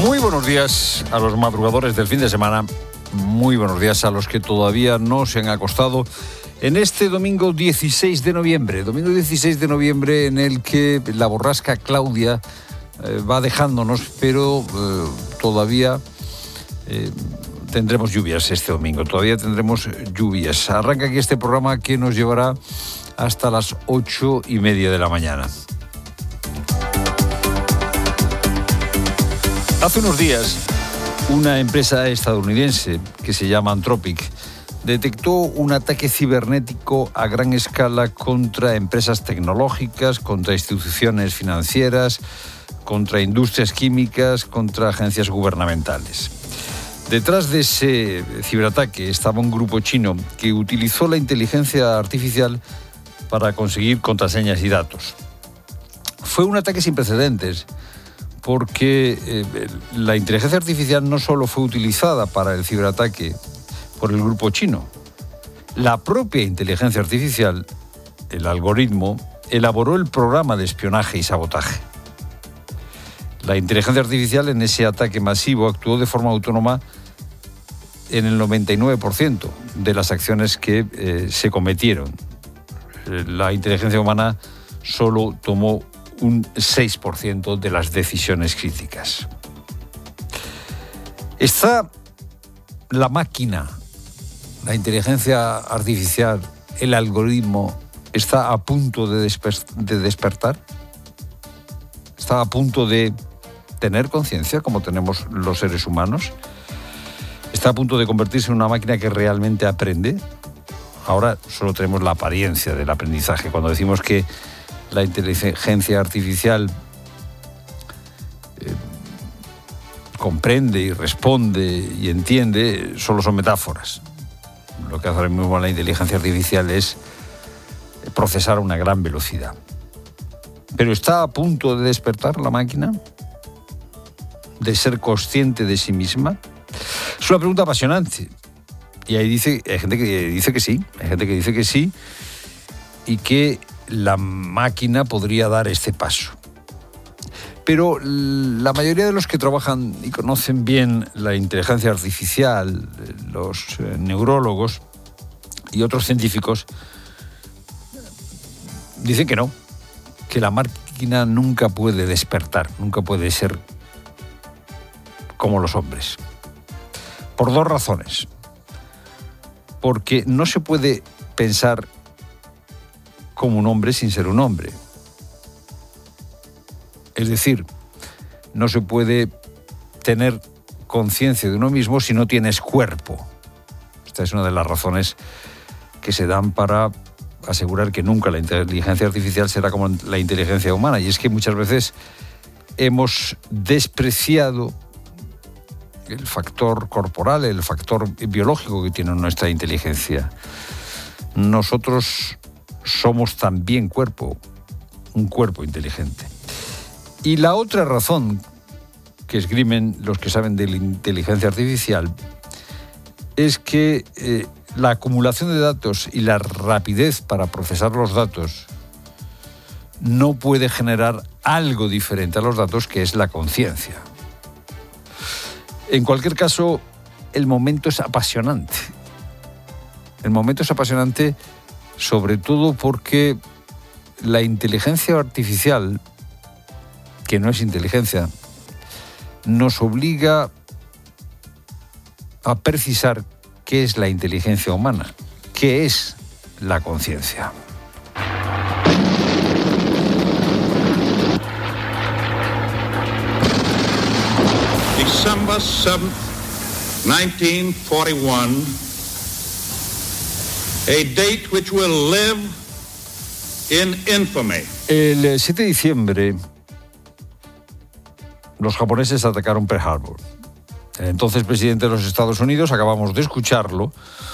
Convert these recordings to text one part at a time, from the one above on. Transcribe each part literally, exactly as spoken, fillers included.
Muy buenos días a los madrugadores del fin de semana. Muy buenos días a los que todavía no se han acostado en este domingo dieciséis de noviembre. Domingo dieciséis de noviembre en el que la borrasca Claudia eh, va dejándonos, pero eh, todavía eh, tendremos lluvias este domingo. Todavía tendremos lluvias. Arranca aquí este programa que nos llevará hasta las ocho y media de la mañana. Hace unos días, una empresa estadounidense que se llama Anthropic detectó un ataque cibernético a gran escala contra empresas tecnológicas, contra instituciones financieras, contra industrias químicas, contra agencias gubernamentales. Detrás de ese ciberataque estaba un grupo chino que utilizó la inteligencia artificial para conseguir contraseñas y datos. Fue un ataque sin precedentes, porque eh, la inteligencia artificial no solo fue utilizada para el ciberataque por el grupo chino. La propia inteligencia artificial, el algoritmo, elaboró el programa de espionaje y sabotaje. La inteligencia artificial en ese ataque masivo actuó de forma autónoma en el noventa y nueve por ciento de las acciones que eh, se cometieron. La inteligencia humana solo tomó un seis por ciento de las decisiones críticas. ¿Está la máquina, la inteligencia artificial, el algoritmo, está a punto de, desper- de despertar? ¿Está a punto de tener conciencia como tenemos los seres humanos? ¿Está a punto de convertirse en una máquina que realmente aprende? Ahora solo tenemos la apariencia del aprendizaje. Cuando decimos que la inteligencia artificial eh, comprende y responde y entiende, solo son metáforas. Lo que hace ahora mismo la inteligencia artificial es procesar a una gran velocidad. ¿Pero está a punto de despertar la máquina? ¿De ser consciente de sí misma? Es una pregunta apasionante. Y ahí dice, hay gente que dice que sí, hay gente que dice que sí, y que la máquina podría dar este paso. Pero la mayoría de los que trabajan y conocen bien la inteligencia artificial, los neurólogos y otros científicos, dicen que no, que la máquina nunca puede despertar, nunca puede ser como los hombres. Por dos razones. Porque no se puede pensar como un hombre sin ser un hombre. Es decir, no se puede tener conciencia de uno mismo si no tienes cuerpo. Esta es una de las razones que se dan para asegurar que nunca la inteligencia artificial será como la inteligencia humana. Y es que muchas veces hemos despreciado el factor corporal, el factor biológico que tiene nuestra inteligencia. Nosotros somos también cuerpo, un cuerpo inteligente. Y la otra razón que esgrimen los que saben de la inteligencia artificial es que eh, la acumulación de datos y la rapidez para procesar los datos no puede generar algo diferente a los datos, que es la conciencia. En cualquier caso, el momento es apasionante. El momento es apasionante sobre todo porque la inteligencia artificial, que no es inteligencia, nos obliga a precisar qué es la inteligencia humana, qué es la conciencia. December seventh, nineteen forty-one, a date which will live in infamy. El siete de diciembre, los japoneses atacaron Pearl Harbor. El entonces presidente de los Estados Unidos, acabamos de escucharlo,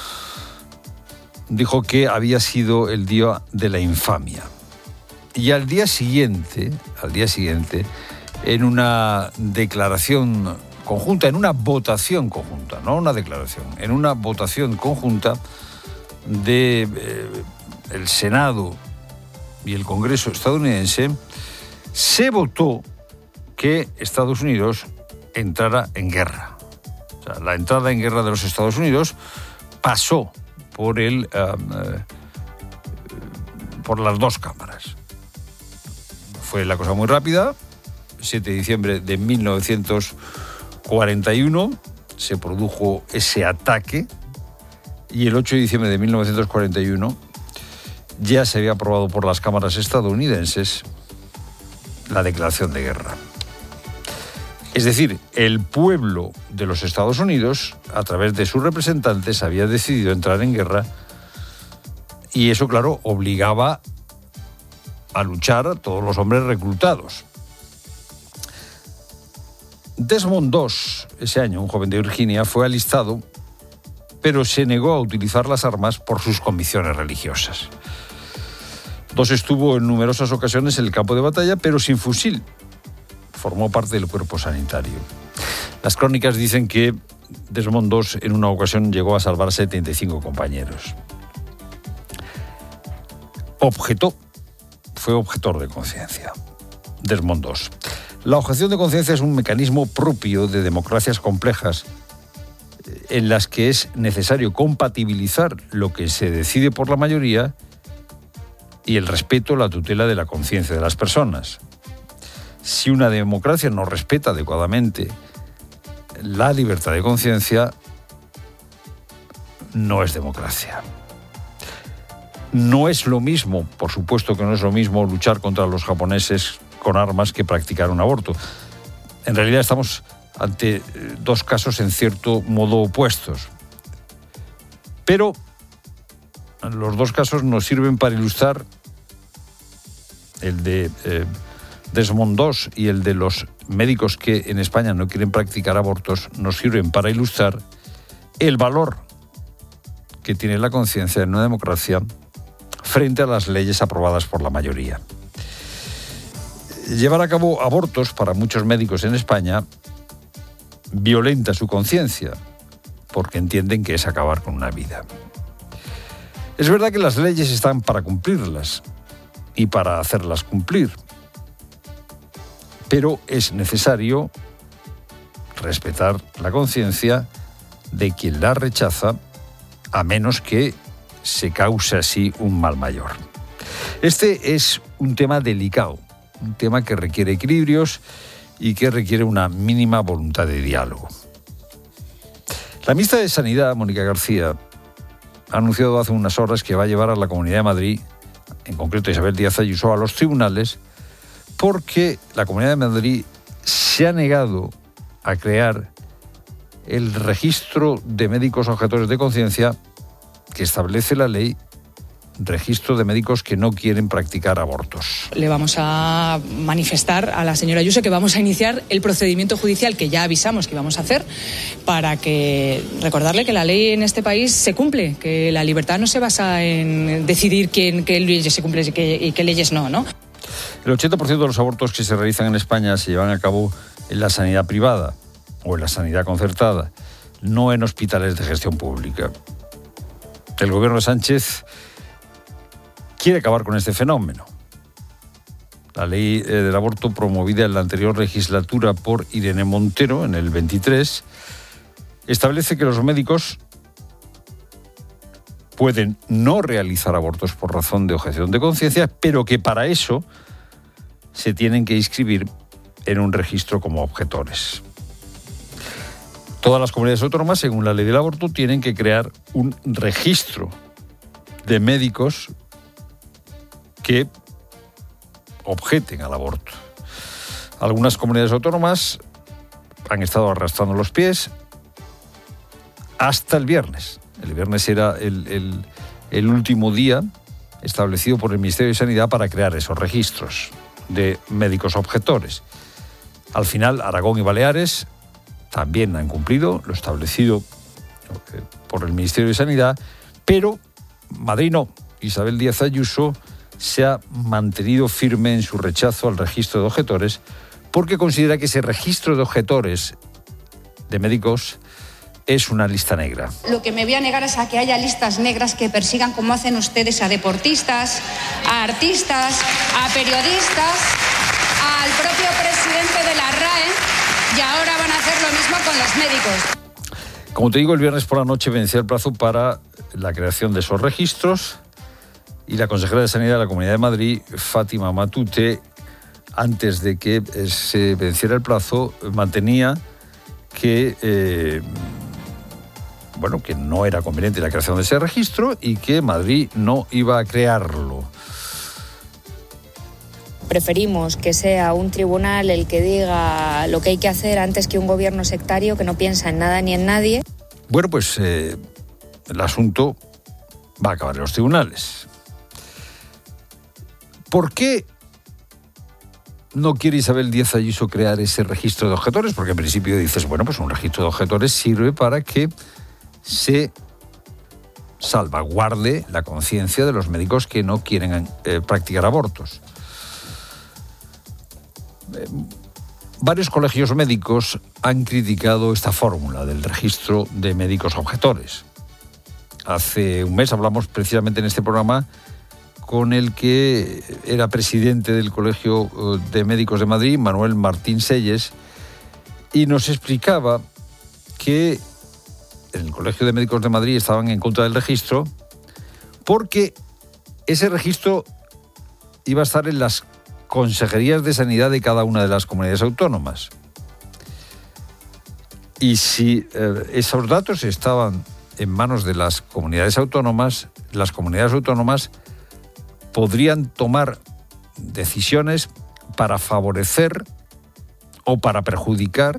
dijo que había sido el día de la infamia. Y al día siguiente, al día siguiente, en una declaración conjunta, en una votación conjunta, no una declaración, en una votación conjunta de eh, el Senado y el Congreso estadounidense, se votó que Estados Unidos entrara en guerra. O sea, la entrada en guerra de los Estados Unidos pasó por el um, uh, por las dos cámaras. Fue la cosa muy rápida. siete de diciembre de mil novecientos cuarenta y uno se produjo ese ataque y el ocho de diciembre de mil novecientos cuarenta y uno ya se había aprobado por las cámaras estadounidenses la declaración de guerra. Es decir, el pueblo de los Estados Unidos, a través de sus representantes, había decidido entrar en guerra y eso, claro, obligaba a luchar a todos los hombres reclutados. Desmond dos, ese año, un joven de Virginia, fue alistado, pero se negó a utilizar las armas por sus convicciones religiosas. Dos estuvo en numerosas ocasiones en el campo de batalla, pero sin fusil. Formó parte del cuerpo sanitario. Las crónicas dicen que Desmond dos en una ocasión llegó a salvar setenta y cinco compañeros. Objetó, fue objetor de conciencia, Desmond dos. La objeción de conciencia es un mecanismo propio de democracias complejas en las que es necesario compatibilizar lo que se decide por la mayoría y el respeto, la tutela de la conciencia de las personas. Si una democracia no respeta adecuadamente la libertad de conciencia, no es democracia. No es lo mismo, por supuesto que no es lo mismo luchar contra los japoneses con armas que practicar un aborto. En realidad estamos ante dos casos en cierto modo opuestos. Pero los dos casos nos sirven para ilustrar, el de eh, Desmond dos y el de los médicos que en España no quieren practicar abortos, nos sirven para ilustrar el valor que tiene la conciencia en una democracia frente a las leyes aprobadas por la mayoría. Llevar a cabo abortos para muchos médicos en España violenta su conciencia, porque entienden que es acabar con una vida. Es verdad que las leyes están para cumplirlas y para hacerlas cumplir, pero es necesario respetar la conciencia de quien la rechaza, a menos que se cause así un mal mayor. Este es un tema delicado, un tema que requiere equilibrios y que requiere una mínima voluntad de diálogo. La ministra de Sanidad, Mónica García, ha anunciado hace unas horas que va a llevar a la Comunidad de Madrid, en concreto Isabel Díaz Ayuso, a los tribunales porque la Comunidad de Madrid se ha negado a crear el registro de médicos objetores de conciencia que establece la ley, registro de médicos que no quieren practicar abortos. Le vamos a manifestar a la señora Ayuso que vamos a iniciar el procedimiento judicial que ya avisamos que íbamos a hacer para que recordarle que la ley en este país se cumple, que la libertad no se basa en decidir quién, qué leyes se cumplen y qué, y qué leyes no, ¿no? El ochenta por ciento de los abortos que se realizan en España se llevan a cabo en la sanidad privada o en la sanidad concertada, no en hospitales de gestión pública. El gobierno de Sánchez quiere acabar con este fenómeno. La ley del aborto promovida en la anterior legislatura por Irene Montero, en el veintitrés, establece que los médicos pueden no realizar abortos por razón de objeción de conciencia, pero que para eso se tienen que inscribir en un registro como objetores. Todas las comunidades autónomas, según la ley del aborto, tienen que crear un registro de médicos que objeten al aborto. Algunas comunidades autónomas han estado arrastrando los pies hasta el viernes. El viernes era el, el, el último día establecido por el Ministerio de Sanidad para crear esos registros de médicos objetores. Al final, Aragón y Baleares también han cumplido lo establecido por el Ministerio de Sanidad, pero Madrid no. Isabel Díaz Ayuso se ha mantenido firme en su rechazo al registro de objetores porque considera que ese registro de objetores de médicos es una lista negra. Lo que me voy a negar es a que haya listas negras que persigan, como hacen ustedes, a deportistas, a artistas, a periodistas, al propio presidente de la R A E, y ahora van a hacer los médicos. Como te digo, el viernes por la noche vencía el plazo para la creación de esos registros y la consejera de Sanidad de la Comunidad de Madrid, Fátima Matute, antes de que se venciera el plazo, mantenía que, eh, bueno, que no era conveniente la creación de ese registro y que Madrid no iba a crearlo. Preferimos que sea un tribunal el que diga lo que hay que hacer antes que un gobierno sectario que no piensa en nada ni en nadie. Bueno, pues eh, el asunto va a acabar en los tribunales. ¿Por qué no quiere Isabel Díaz Ayuso crear ese registro de objetores? Porque en principio dices, bueno, pues un registro de objetores sirve para que se salvaguarde la conciencia de los médicos que no quieren eh, practicar abortos. Eh, varios colegios médicos han criticado esta fórmula del registro de médicos objetores. Hace un mes hablamos precisamente en este programa con el que era presidente del Colegio de Médicos de Madrid, Manuel Martín Selles, y nos explicaba que en el Colegio de Médicos de Madrid estaban en contra del registro porque ese registro iba a estar en las consejerías de sanidad de cada una de las comunidades autónomas. Y si eh, esos datos estaban en manos de las comunidades autónomas, las comunidades autónomas podrían tomar decisiones para favorecer o para perjudicar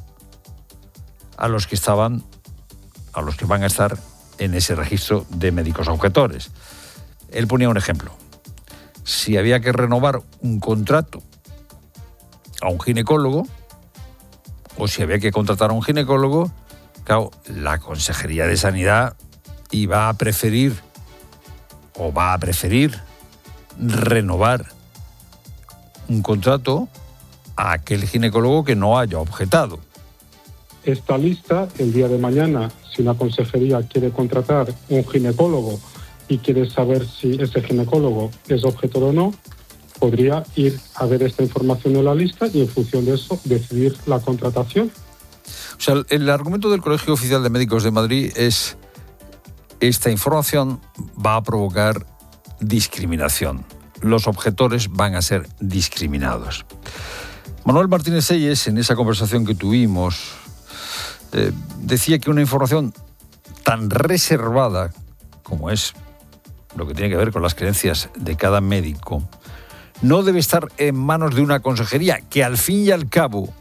a los que estaban, a los que van a estar en ese registro de médicos objetores. Él ponía un ejemplo. Si había que renovar un contrato a un ginecólogo, o si había que contratar a un ginecólogo, claro, la Consejería de Sanidad iba a preferir, o va a preferir, renovar un contrato a aquel ginecólogo que no haya objetado. Esta lista, el día de mañana, si una consejería quiere contratar un ginecólogo y quiere saber si ese ginecólogo es objetor o no, podría ir a ver esta información en la lista y en función de eso decidir la contratación. O sea, el argumento del Colegio Oficial de Médicos de Madrid es: esta información va a provocar discriminación. Los objetores van a ser discriminados. Manuel Martínez Selles, en esa conversación que tuvimos, eh, decía que una información tan reservada como es lo que tiene que ver con las creencias de cada médico no debe estar en manos de una consejería que al fin y al cabo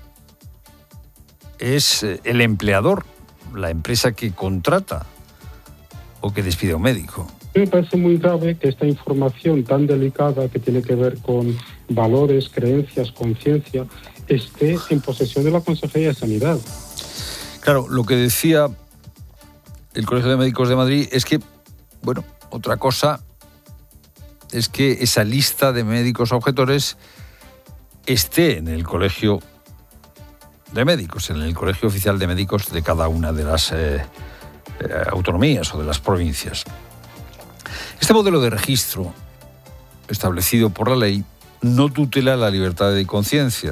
es el empleador, la empresa que contrata o que despide a un médico. Me parece muy grave que esta información tan delicada que tiene que ver con valores, creencias, conciencia, esté en posesión de la Consejería de Sanidad. Claro, lo que decía el Colegio de Médicos de Madrid es que, bueno, otra cosa es que esa lista de médicos objetores esté en el Colegio de Médicos, en el Colegio Oficial de Médicos de cada una de las eh, eh, autonomías o de las provincias. Este modelo de registro establecido por la ley no tutela la libertad de conciencia.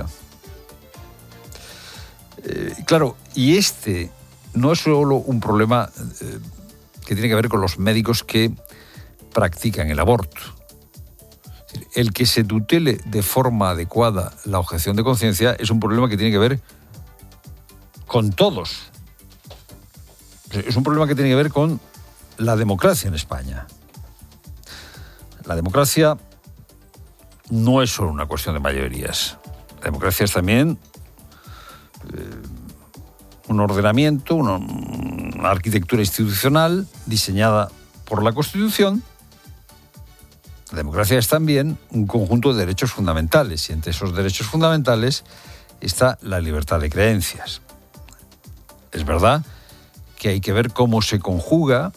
Eh, claro, y este no es solo un problema eh, que tiene que ver con los médicos que practican el aborto. El que se tutele de forma adecuada la objeción de conciencia es un problema que tiene que ver con todos. Es un problema que tiene que ver con la democracia en España. La democracia no es solo una cuestión de mayorías. La democracia es también eh, un ordenamiento, una, una arquitectura institucional diseñada por la Constitución. La democracia es también un conjunto de derechos fundamentales y entre esos derechos fundamentales está la libertad de creencias. Es verdad que hay que ver cómo se conjuga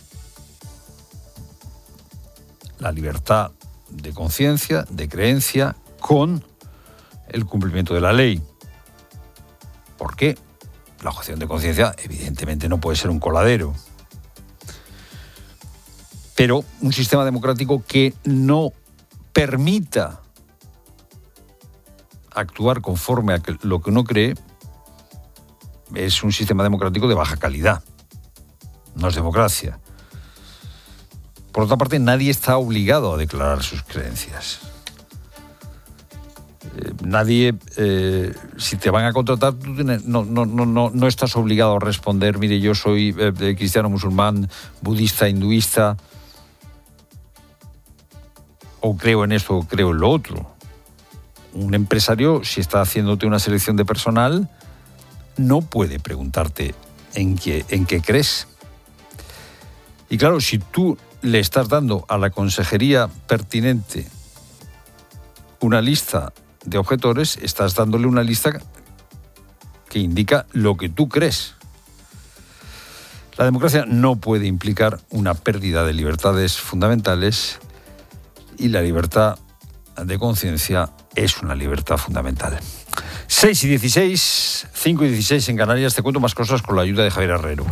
la libertad de conciencia, de creencia, con el cumplimiento de la ley. ¿Por qué? La objeción de conciencia evidentemente no puede ser un coladero. Pero un sistema democrático que no permita actuar conforme a lo que uno cree es un sistema democrático de baja calidad. No es democracia. Por otra parte, nadie está obligado a declarar sus creencias. Eh, nadie, eh, si te van a contratar, tú tienes, no, no, no, no, no estás obligado a responder, mire, yo soy eh, cristiano, musulmán, budista, hinduista, o creo en esto o creo en lo otro. Un empresario, si está haciéndote una selección de personal, no puede preguntarte en qué, en qué crees. Y claro, si tú le estás dando a la consejería pertinente una lista de objetores, estás dándole una lista que indica lo que tú crees. La democracia no puede implicar una pérdida de libertades fundamentales y la libertad de conciencia es una libertad fundamental. seis y dieciséis, cinco y dieciséis en Canarias. Te cuento más cosas con la ayuda de Javier Herrero.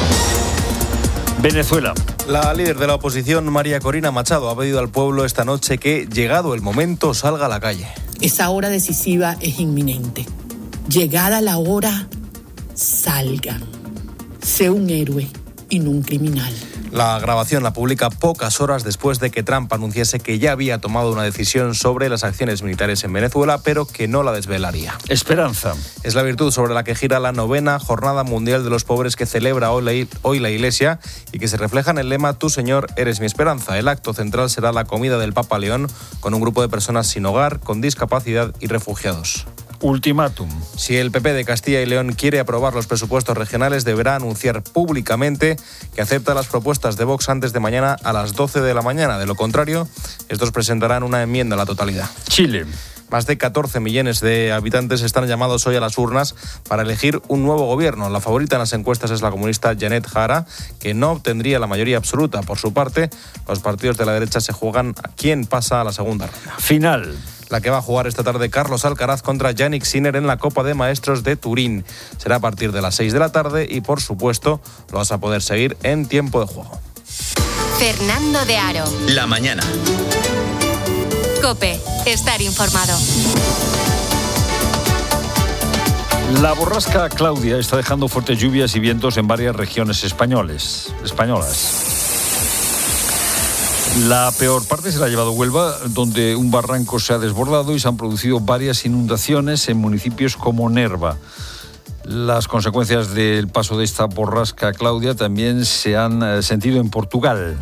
Venezuela. La líder de la oposición, María Corina Machado, ha pedido al pueblo esta noche que, llegado el momento, salga a la calle. Esa hora decisiva es inminente. Llegada la hora, salgan. Sé un héroe y no un criminal. La grabación la publica pocas horas después de que Trump anunciase que ya había tomado una decisión sobre las acciones militares en Venezuela, pero que no la desvelaría. Esperanza. Es la virtud sobre la que gira la novena Jornada Mundial de los Pobres que celebra hoy la, hoy la Iglesia y que se refleja en el lema «Tú, Señor, eres mi esperanza». El acto central será la comida del Papa León con un grupo de personas sin hogar, con discapacidad y refugiados. Ultimátum. Si el P P de Castilla y León quiere aprobar los presupuestos regionales, deberá anunciar públicamente que acepta las propuestas de Vox antes de mañana a las doce de la mañana. De lo contrario, estos presentarán una enmienda a la totalidad. Chile. Más de catorce millones de habitantes están llamados hoy a las urnas para elegir un nuevo gobierno. La favorita en las encuestas es la comunista Janet Jara, que no obtendría la mayoría absoluta. Por su parte, los partidos de la derecha se juegan a quién pasa a la segunda ronda. Final. La que va a jugar esta tarde Carlos Alcaraz contra Yannick Sinner en la Copa de Maestros de Turín. Será a partir de las seis de la tarde y, por supuesto, lo vas a poder seguir en tiempo de juego. Fernando de Aro. La mañana. COPE. Estar informado. La borrasca Claudia está dejando fuertes lluvias y vientos en varias regiones españoles, españolas. La peor parte se la ha llevado Huelva, donde un barranco se ha desbordado y se han producido varias inundaciones en municipios como Nerva. Las consecuencias del paso de esta borrasca Claudia también se han eh, sentido en Portugal.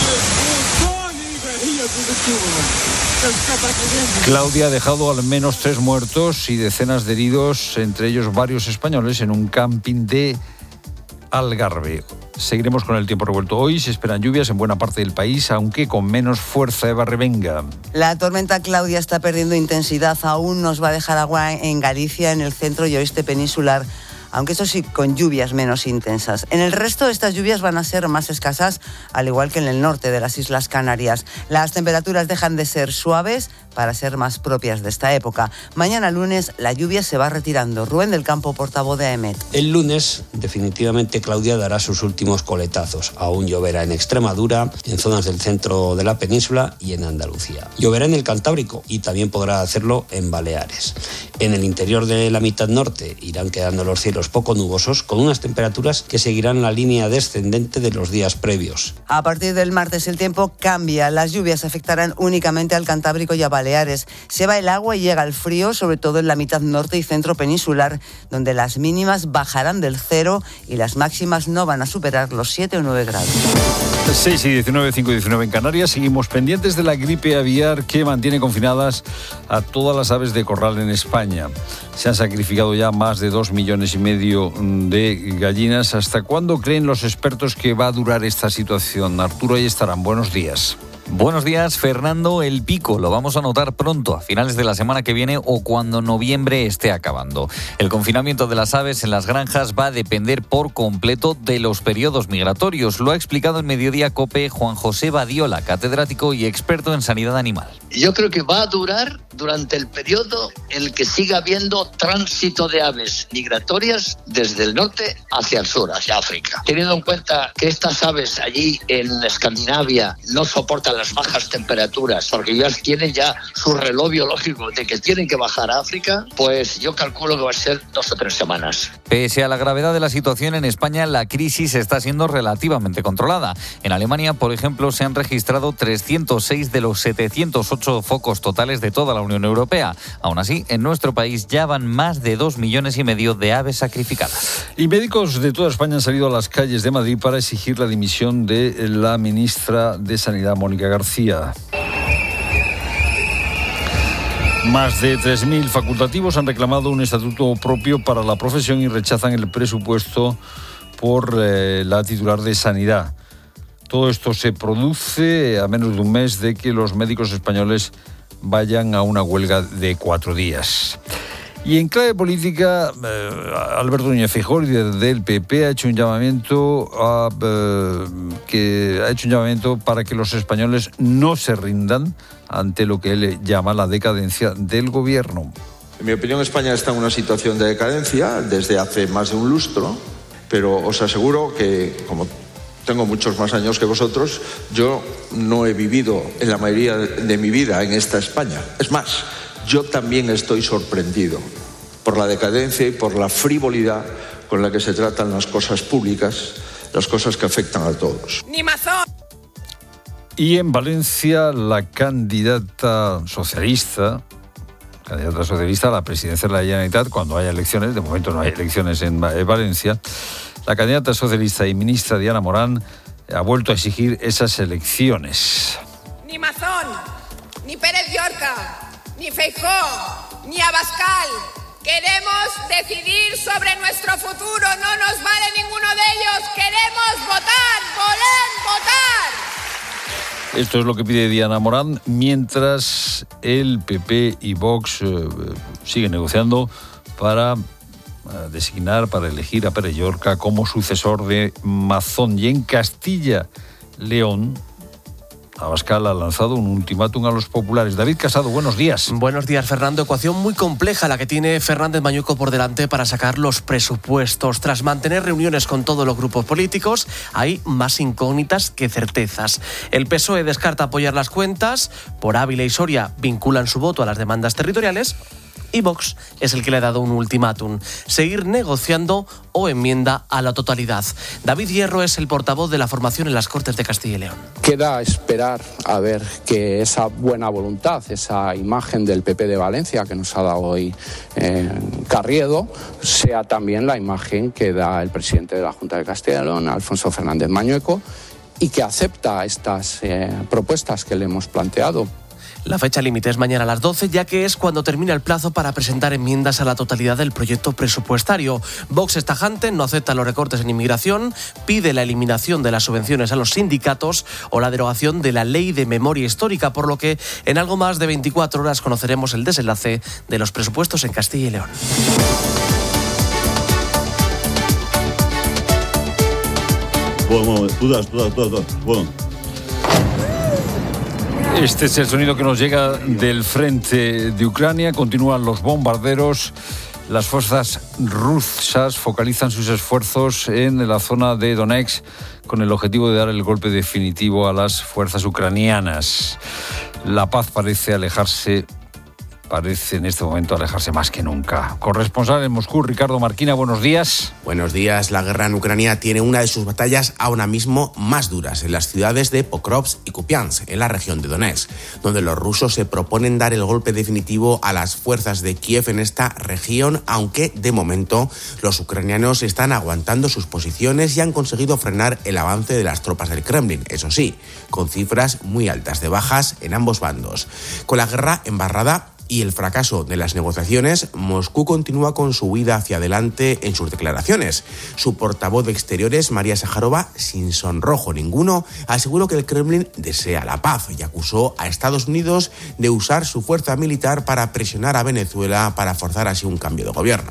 Claudia ha dejado al menos tres muertos y decenas de heridos, entre ellos varios españoles, en un camping de Algarve. Seguiremos con el tiempo revuelto. Hoy se esperan lluvias en buena parte del país, aunque con menos fuerza. Eva Revenga. La tormenta Claudia está perdiendo intensidad. Aún nos va a dejar agua en Galicia, en el centro y oeste peninsular, aunque eso sí, con lluvias menos intensas. En el resto, estas lluvias van a ser más escasas, al igual que en el norte de las Islas Canarias. Las temperaturas dejan de ser suaves para ser más propias de esta época. Mañana lunes, la lluvia se va retirando. Rubén del Campo, portavoz de AEMET. El lunes, definitivamente, Claudia dará sus últimos coletazos. Aún lloverá en Extremadura, en zonas del centro de la península y en Andalucía. Lloverá en el Cantábrico y también podrá hacerlo en Baleares. En el interior de la mitad norte irán quedando los cielos poco nubosos, con unas temperaturas que seguirán la línea descendente de los días previos. A partir del martes el tiempo cambia. Las lluvias afectarán únicamente al Cantábrico y a Baleares. Se va el agua y llega el frío, sobre todo en la mitad norte y centro peninsular, donde las mínimas bajarán del cero y las máximas no van a superar los siete o nueve grados. seis y diecinueve, cinco y diecinueve en Canarias. Seguimos pendientes de la gripe aviar que mantiene confinadas a todas las aves de corral en España. Se han sacrificado ya más de dos millones y medio de gallinas. ¿Hasta cuándo creen los expertos que va a durar esta situación? Arturo, ahí estarán. Buenos días. Buenos días, Fernando. El pico lo vamos a notar pronto, a finales de la semana que viene o cuando noviembre esté acabando. El confinamiento de las aves en las granjas va a depender por completo de los periodos migratorios. Lo ha explicado en Mediodía COPE Juan José Badiola, catedrático y experto en sanidad animal. Yo creo que va a durar durante el periodo en el que siga habiendo tránsito de aves migratorias desde el norte hacia el sur, hacia África. Teniendo en cuenta que estas aves allí en Escandinavia no soportan las bajas temperaturas, porque ellas tienen ya su reloj biológico de que tienen que bajar a África, pues yo calculo que va a ser dos o tres semanas. Pese a la gravedad de la situación en España, la crisis está siendo relativamente controlada. En Alemania, por ejemplo, se han registrado trescientos seis de los setecientos ocho focos totales de toda la Unión Europea. Aún así, en nuestro país ya van más de dos millones y medio de aves sacrificadas. Y médicos de toda España han salido a las calles de Madrid para exigir la dimisión de la ministra de Sanidad, Mónica García. Más de tres mil facultativos han reclamado un estatuto propio para la profesión y rechazan el presupuesto por eh, la titular de Sanidad. Todo esto se produce a menos de un mes de que los médicos españoles vayan a una huelga de cuatro días. Y en clave política, eh, Alberto Núñez Feijóo, líder del P P, ha hecho un llamamiento a, eh, que ha hecho un llamamiento para que los españoles no se rindan ante lo que él llama la decadencia del gobierno. En mi opinión, España está en una situación de decadencia desde hace más de un lustro, pero os aseguro que, como tengo muchos más años que vosotros, yo no he vivido en la mayoría de mi vida en esta España. Es más, yo también estoy sorprendido por la decadencia y por la frivolidad con la que se tratan las cosas públicas, las cosas que afectan a todos. ¡Ni mazón! Y en Valencia, la candidata socialista, candidata socialista a la presidencia de la Generalitat, cuando haya elecciones, de momento no hay elecciones en Valencia, la candidata socialista y ministra Diana Morán ha vuelto a exigir esas elecciones. Ni Mazón, ni Pérez Llorca, ni Feijóo, ni Abascal. Queremos decidir sobre nuestro futuro, no nos vale ninguno de ellos. Queremos votar, voler, votar. Esto es lo que pide Diana Morán, mientras el P P y Vox eh, siguen negociando para designar, para elegir a Pérez Llorca como sucesor de Mazón. Y en Castilla León, Abascal ha lanzado un ultimátum a los populares. David Casado, buenos días. Buenos días, Fernando. Ecuación muy compleja la que tiene Fernández Mañueco por delante para sacar los presupuestos. Tras mantener reuniones con todos los grupos políticos, hay más incógnitas que certezas. El P S O E descarta apoyar las cuentas, por Ávila y Soria vinculan su voto a las demandas territoriales, y Vox es el que le ha dado un ultimátum: seguir negociando o enmienda a la totalidad. David Hierro es el portavoz de la formación en las Cortes de Castilla y León. Queda esperar a ver que esa buena voluntad, esa imagen del P P de Valencia que nos ha dado hoy eh, Carriedo, sea también la imagen que da el presidente de la Junta de Castilla y León, Alfonso Fernández Mañueco, y que acepta estas eh, propuestas que le hemos planteado. La fecha límite es mañana a las doce, ya que es cuando termina el plazo para presentar enmiendas a la totalidad del proyecto presupuestario. Vox es tajante, no acepta los recortes en inmigración, pide la eliminación de las subvenciones a los sindicatos o la derogación de la ley de memoria histórica, por lo que en algo más de veinticuatro horas conoceremos el desenlace de los presupuestos en Castilla y León. Bueno, dudas, dudas, dudas, bueno. Este es el sonido que nos llega del frente de Ucrania. Continúan los bombarderos. Las fuerzas rusas focalizan sus esfuerzos en la zona de Donetsk con el objetivo de dar el golpe definitivo a las fuerzas ucranianas. La paz parece alejarse, parece en este momento alejarse más que nunca. Corresponsal en Moscú, Ricardo Marquina, buenos días. Buenos días. La guerra en Ucrania tiene una de sus batallas ahora mismo más duras en las ciudades de Pokrovsk y Kupiansk, en la región de Donetsk, donde los rusos se proponen dar el golpe definitivo a las fuerzas de Kiev en esta región, aunque de momento los ucranianos están aguantando sus posiciones y han conseguido frenar el avance de las tropas del Kremlin, eso sí, con cifras muy altas de bajas en ambos bandos. Con la guerra embarrada y el fracaso de las negociaciones, Moscú continúa con su huida hacia adelante en sus declaraciones. Su portavoz de Exteriores, María Sájarova, sin sonrojo ninguno, aseguró que el Kremlin desea la paz y acusó a Estados Unidos de usar su fuerza militar para presionar a Venezuela para forzar así un cambio de gobierno.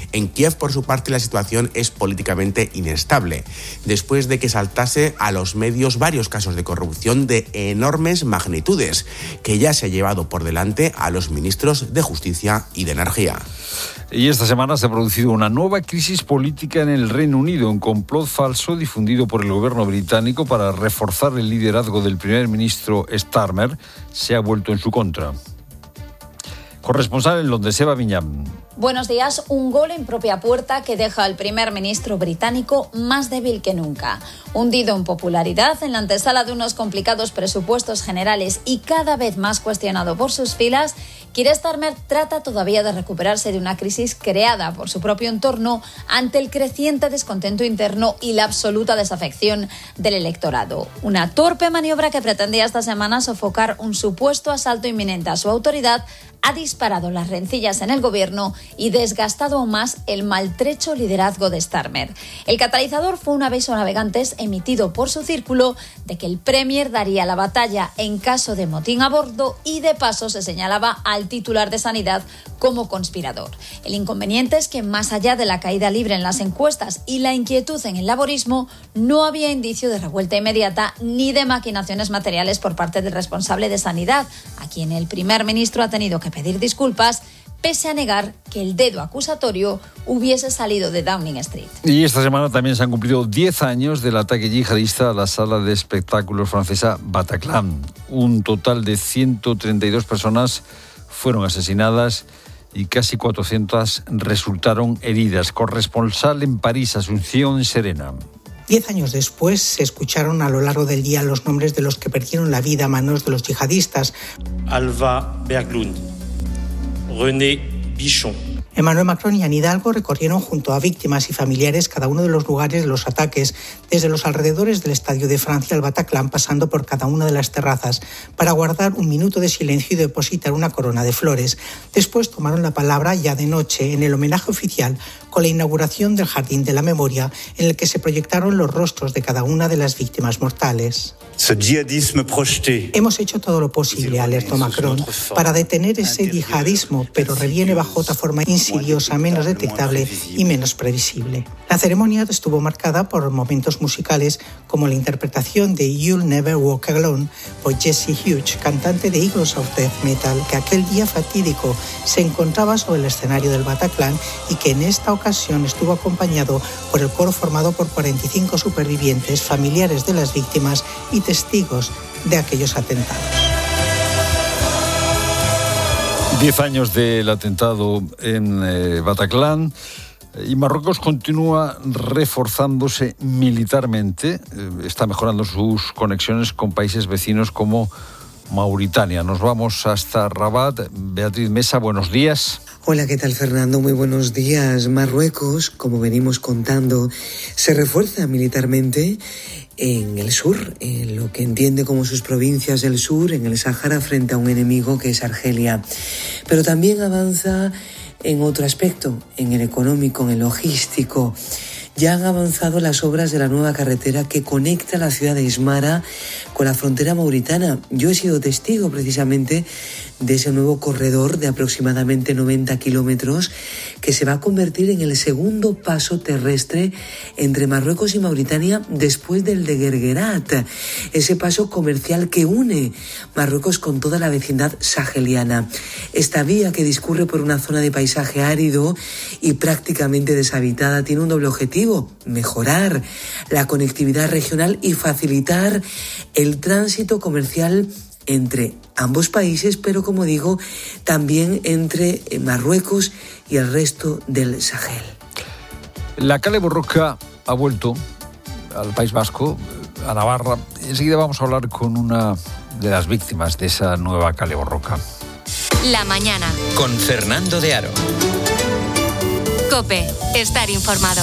En Kiev, por su parte, la situación es políticamente inestable, después de que saltase a los medios varios casos de corrupción de enormes magnitudes, que ya se ha llevado por delante a los ministros de Justicia y de Energía. Y esta semana se ha producido una nueva crisis política en el Reino Unido, un complot falso difundido por el gobierno británico para reforzar el liderazgo del primer ministro Starmer se ha vuelto en su contra. Corresponsal en Londres, Eva Viñam. Buenos días. Un gol en propia puerta que deja al primer ministro británico más débil que nunca. Hundido en popularidad en la antesala de unos complicados presupuestos generales y cada vez más cuestionado por sus filas, Keir Starmer trata todavía de recuperarse de una crisis creada por su propio entorno ante el creciente descontento interno y la absoluta desafección del electorado. Una torpe maniobra que pretendía esta semana sofocar un supuesto asalto inminente a su autoridad ha disparado las rencillas en el gobierno y desgastado aún más el maltrecho liderazgo de Starmer. El catalizador fue un aviso a navegantes emitido por su círculo de que el Premier daría la batalla en caso de motín a bordo y de paso se señalaba al titular de Sanidad como conspirador. El inconveniente es que más allá de la caída libre en las encuestas y la inquietud en el laborismo, no había indicio de revuelta inmediata ni de maquinaciones materiales por parte del responsable de Sanidad, a quien el primer ministro ha tenido que pedir disculpas, pese a negar que el dedo acusatorio hubiese salido de Downing Street. Y esta semana también se han cumplido diez años del ataque yihadista a la sala de espectáculos francesa Bataclan. Un total de ciento treinta y dos personas fueron asesinadas y casi cuatrocientas resultaron heridas. Corresponsal en París, Asunción Serena. Diez años después se escucharon a lo largo del día los nombres de los que perdieron la vida a manos de los yihadistas. Alva Berglund, René Bichon. Emmanuel Macron y Anne Hidalgo recorrieron junto a víctimas y familiares cada uno de los lugares de los ataques, desde los alrededores del Estadio de Francia al Bataclan, pasando por cada una de las terrazas, para guardar un minuto de silencio y depositar una corona de flores. Después tomaron la palabra ya de noche en el homenaje oficial con la inauguración del Jardín de la Memoria, en el que se proyectaron los rostros de cada una de las víctimas mortales. Hemos hecho todo lo posible, alertó Macron, para detener ese yihadismo, pero reviene bajo otra forma insidiosa, menos detectable y menos previsible. La ceremonia estuvo marcada por momentos musicales como la interpretación de You'll Never Walk Alone por Jesse Hughes, cantante de Eagles of Death Metal, que aquel día fatídico se encontraba sobre el escenario del Bataclan y que en esta ocasión estuvo acompañado por el coro formado por cuarenta y cinco supervivientes, familiares de las víctimas y testigos de aquellos atentados. Diez años del atentado en eh, Bataclan y Marruecos continúa reforzándose militarmente, eh, está mejorando sus conexiones con países vecinos como Mauritania. Nos vamos hasta Rabat. Beatriz Mesa, buenos días. Hola, ¿qué tal, Fernando? Muy buenos días. Marruecos, como venimos contando, se refuerza militarmente en el sur, en lo que entiende como sus provincias del sur, en el Sáhara, frente a un enemigo que es Argelia. Pero también avanza en otro aspecto, en el económico, en el logístico. Ya han avanzado las obras de la nueva carretera que conecta la ciudad de Ismara con la frontera mauritana. Yo he sido testigo precisamente de ese nuevo corredor de aproximadamente noventa kilómetros que se va a convertir en el segundo paso terrestre entre Marruecos y Mauritania después del de Guerguerat, ese paso comercial que une Marruecos con toda la vecindad saheliana. Esta vía, que discurre por una zona de paisaje árido y prácticamente deshabitada, tiene un doble objetivo: mejorar la conectividad regional y facilitar el tránsito comercial entre ambos países, pero como digo, también entre Marruecos y el resto del Sahel. La Cale Borroca ha vuelto al País Vasco, a Navarra. Enseguida vamos a hablar con una de las víctimas de esa nueva Cale Borroca. La mañana. Con Fernando de Aro. COPE. Estar informado.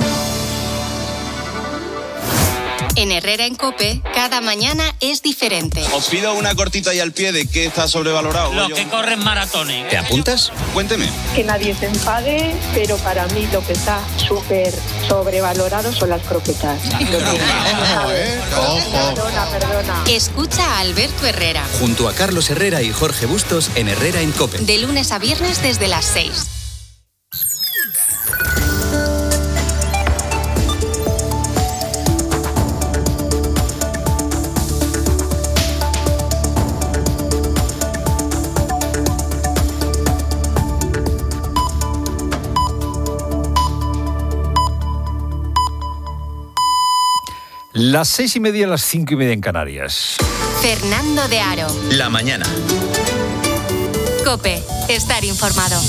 En Herrera en COPE, cada mañana es diferente. Os pido una cortita y al pie de qué está sobrevalorado. Los que corren maratones. ¿Te apuntas? Cuénteme. Que nadie se enfade, pero para mí lo que está súper sobrevalorado son las croquetas. Ojo, ¿eh? Ojo. Perdona, perdona. Escucha a Alberto Herrera. Junto a Carlos Herrera y Jorge Bustos en Herrera en COPE. De lunes a viernes desde las seis. Las seis y media, las cinco y media en Canarias. Fernando de Aro. La mañana. COPE. Estar informado.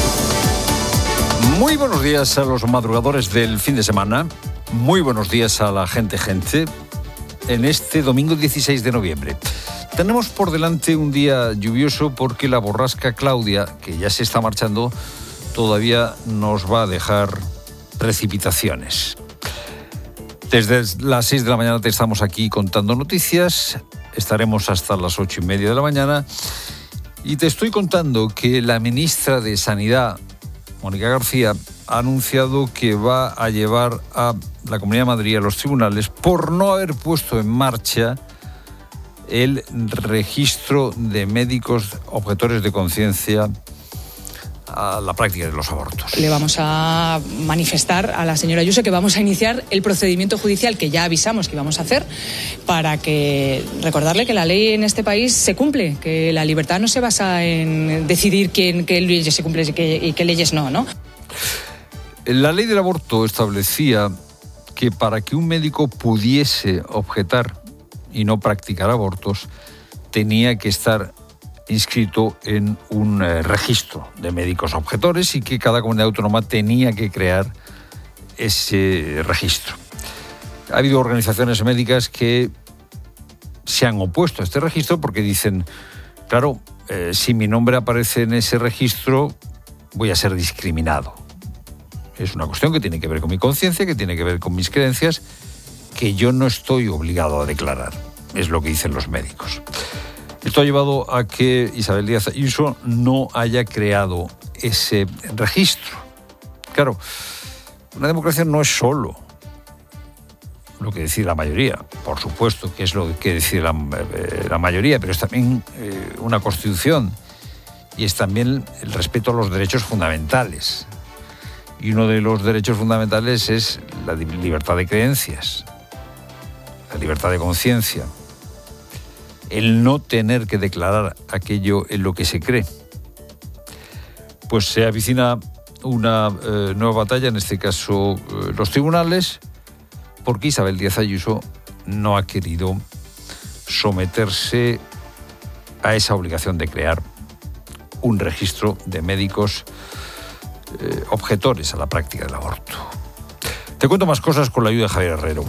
Muy buenos días a los madrugadores del fin de semana. Muy buenos días a la gente gente. En este domingo dieciséis de noviembre. Tenemos por delante un día lluvioso porque la borrasca Claudia, que ya se está marchando, todavía nos va a dejar precipitaciones. Desde las seis de la mañana te estamos aquí contando noticias. Estaremos hasta las ocho y media de la mañana. Y te estoy contando que la ministra de Sanidad, Mónica García, ha anunciado que va a llevar a la Comunidad de Madrid a los tribunales por no haber puesto en marcha el registro de médicos objetores de conciencia a la práctica de los abortos. Le vamos a manifestar a la señora Ayuso que vamos a iniciar el procedimiento judicial que ya avisamos que íbamos a hacer para que recordarle que la ley en este país se cumple, que la libertad no se basa en decidir quién, qué leyes se cumplen y qué, y qué leyes no, ¿no? La ley del aborto establecía que para que un médico pudiese objetar y no practicar abortos tenía que estar inscrito en un eh, registro de médicos objetores y que cada comunidad autónoma tenía que crear ese registro. Ha habido organizaciones médicas que se han opuesto a este registro porque dicen, claro, eh, si mi nombre aparece en ese registro voy a ser discriminado. Es una cuestión que tiene que ver con mi conciencia, que tiene que ver con mis creencias, que yo no estoy obligado a declarar. Es lo que dicen los médicos. Esto ha llevado a que Isabel Díaz Ayuso no haya creado ese registro. Claro, una democracia no es solo lo que decide la mayoría, por supuesto que es lo que decide la, la mayoría, pero es también eh, una constitución y es también el respeto a los derechos fundamentales. Y uno de los derechos fundamentales es la libertad de creencias, la libertad de conciencia. El no tener que declarar aquello en lo que se cree. Pues se avecina una eh, nueva batalla, en este caso eh, los tribunales, porque Isabel Díaz Ayuso no ha querido someterse a esa obligación de crear un registro de médicos eh, objetores a la práctica del aborto. Te cuento más cosas con la ayuda de Javier Herrero.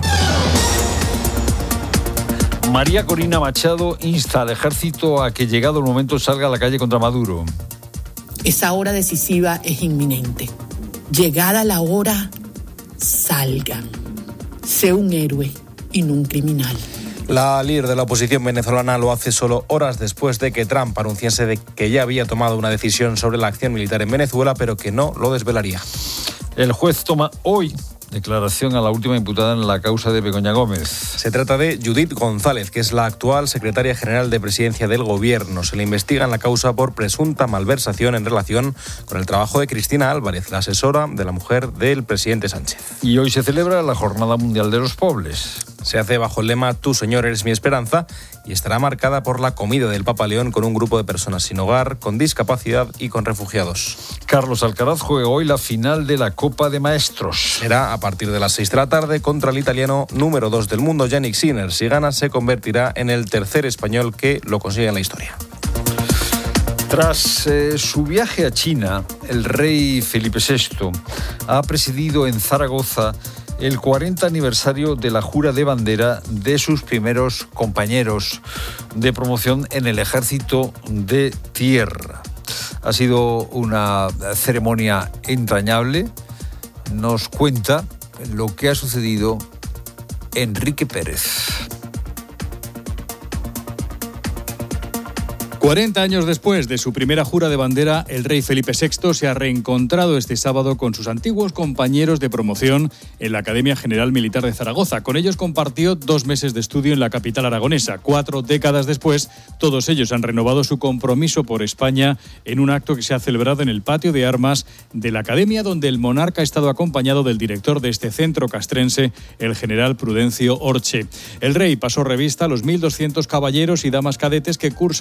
María Corina Machado insta al ejército a que llegado el momento salga a la calle contra Maduro. Esa hora decisiva es inminente. Llegada la hora, salgan. Sé un héroe y no un criminal. La líder de la oposición venezolana lo hace solo horas después de que Trump anunciase de que ya había tomado una decisión sobre la acción militar en Venezuela, pero que no lo desvelaría. El juez toma hoy declaración a la última imputada en la causa de Begoña Gómez. Se trata de Judith González, que es la actual secretaria general de Presidencia del Gobierno. Se le investiga en la causa por presunta malversación en relación con el trabajo de Cristina Álvarez, la asesora de la mujer del presidente Sánchez. Y hoy se celebra la Jornada Mundial de los Pobres. Se hace bajo el lema «Tú, Señor, eres mi esperanza» y estará marcada por la comida del Papa León con un grupo de personas sin hogar, con discapacidad y con refugiados. Carlos Alcaraz juega hoy la final de la Copa de Maestros. Será a partir de las seis de la tarde contra el italiano número dos del mundo, Yannick Sinner. Si gana, se convertirá en el tercer español que lo consigue en la historia. Tras eh, su viaje a China, el rey Felipe sexto ha presidido en Zaragoza el cuarenta aniversario de la jura de bandera de sus primeros compañeros de promoción en el Ejército de Tierra. Ha sido una ceremonia entrañable. Nos cuenta lo que ha sucedido Enrique Pérez. cuarenta años después de su primera jura de bandera, el rey Felipe sexto se ha reencontrado este sábado con sus antiguos compañeros de promoción en la Academia General Militar de Zaragoza. Con ellos compartió dos meses de estudio en la capital aragonesa. Cuatro décadas después, todos ellos han renovado su compromiso por España en un acto que se ha celebrado en el patio de armas de la Academia, donde el monarca ha estado acompañado del director de este centro castrense, el general Prudencio Orche. El rey pasó revista a los mil doscientos caballeros y damas cadetes que cursan actualmente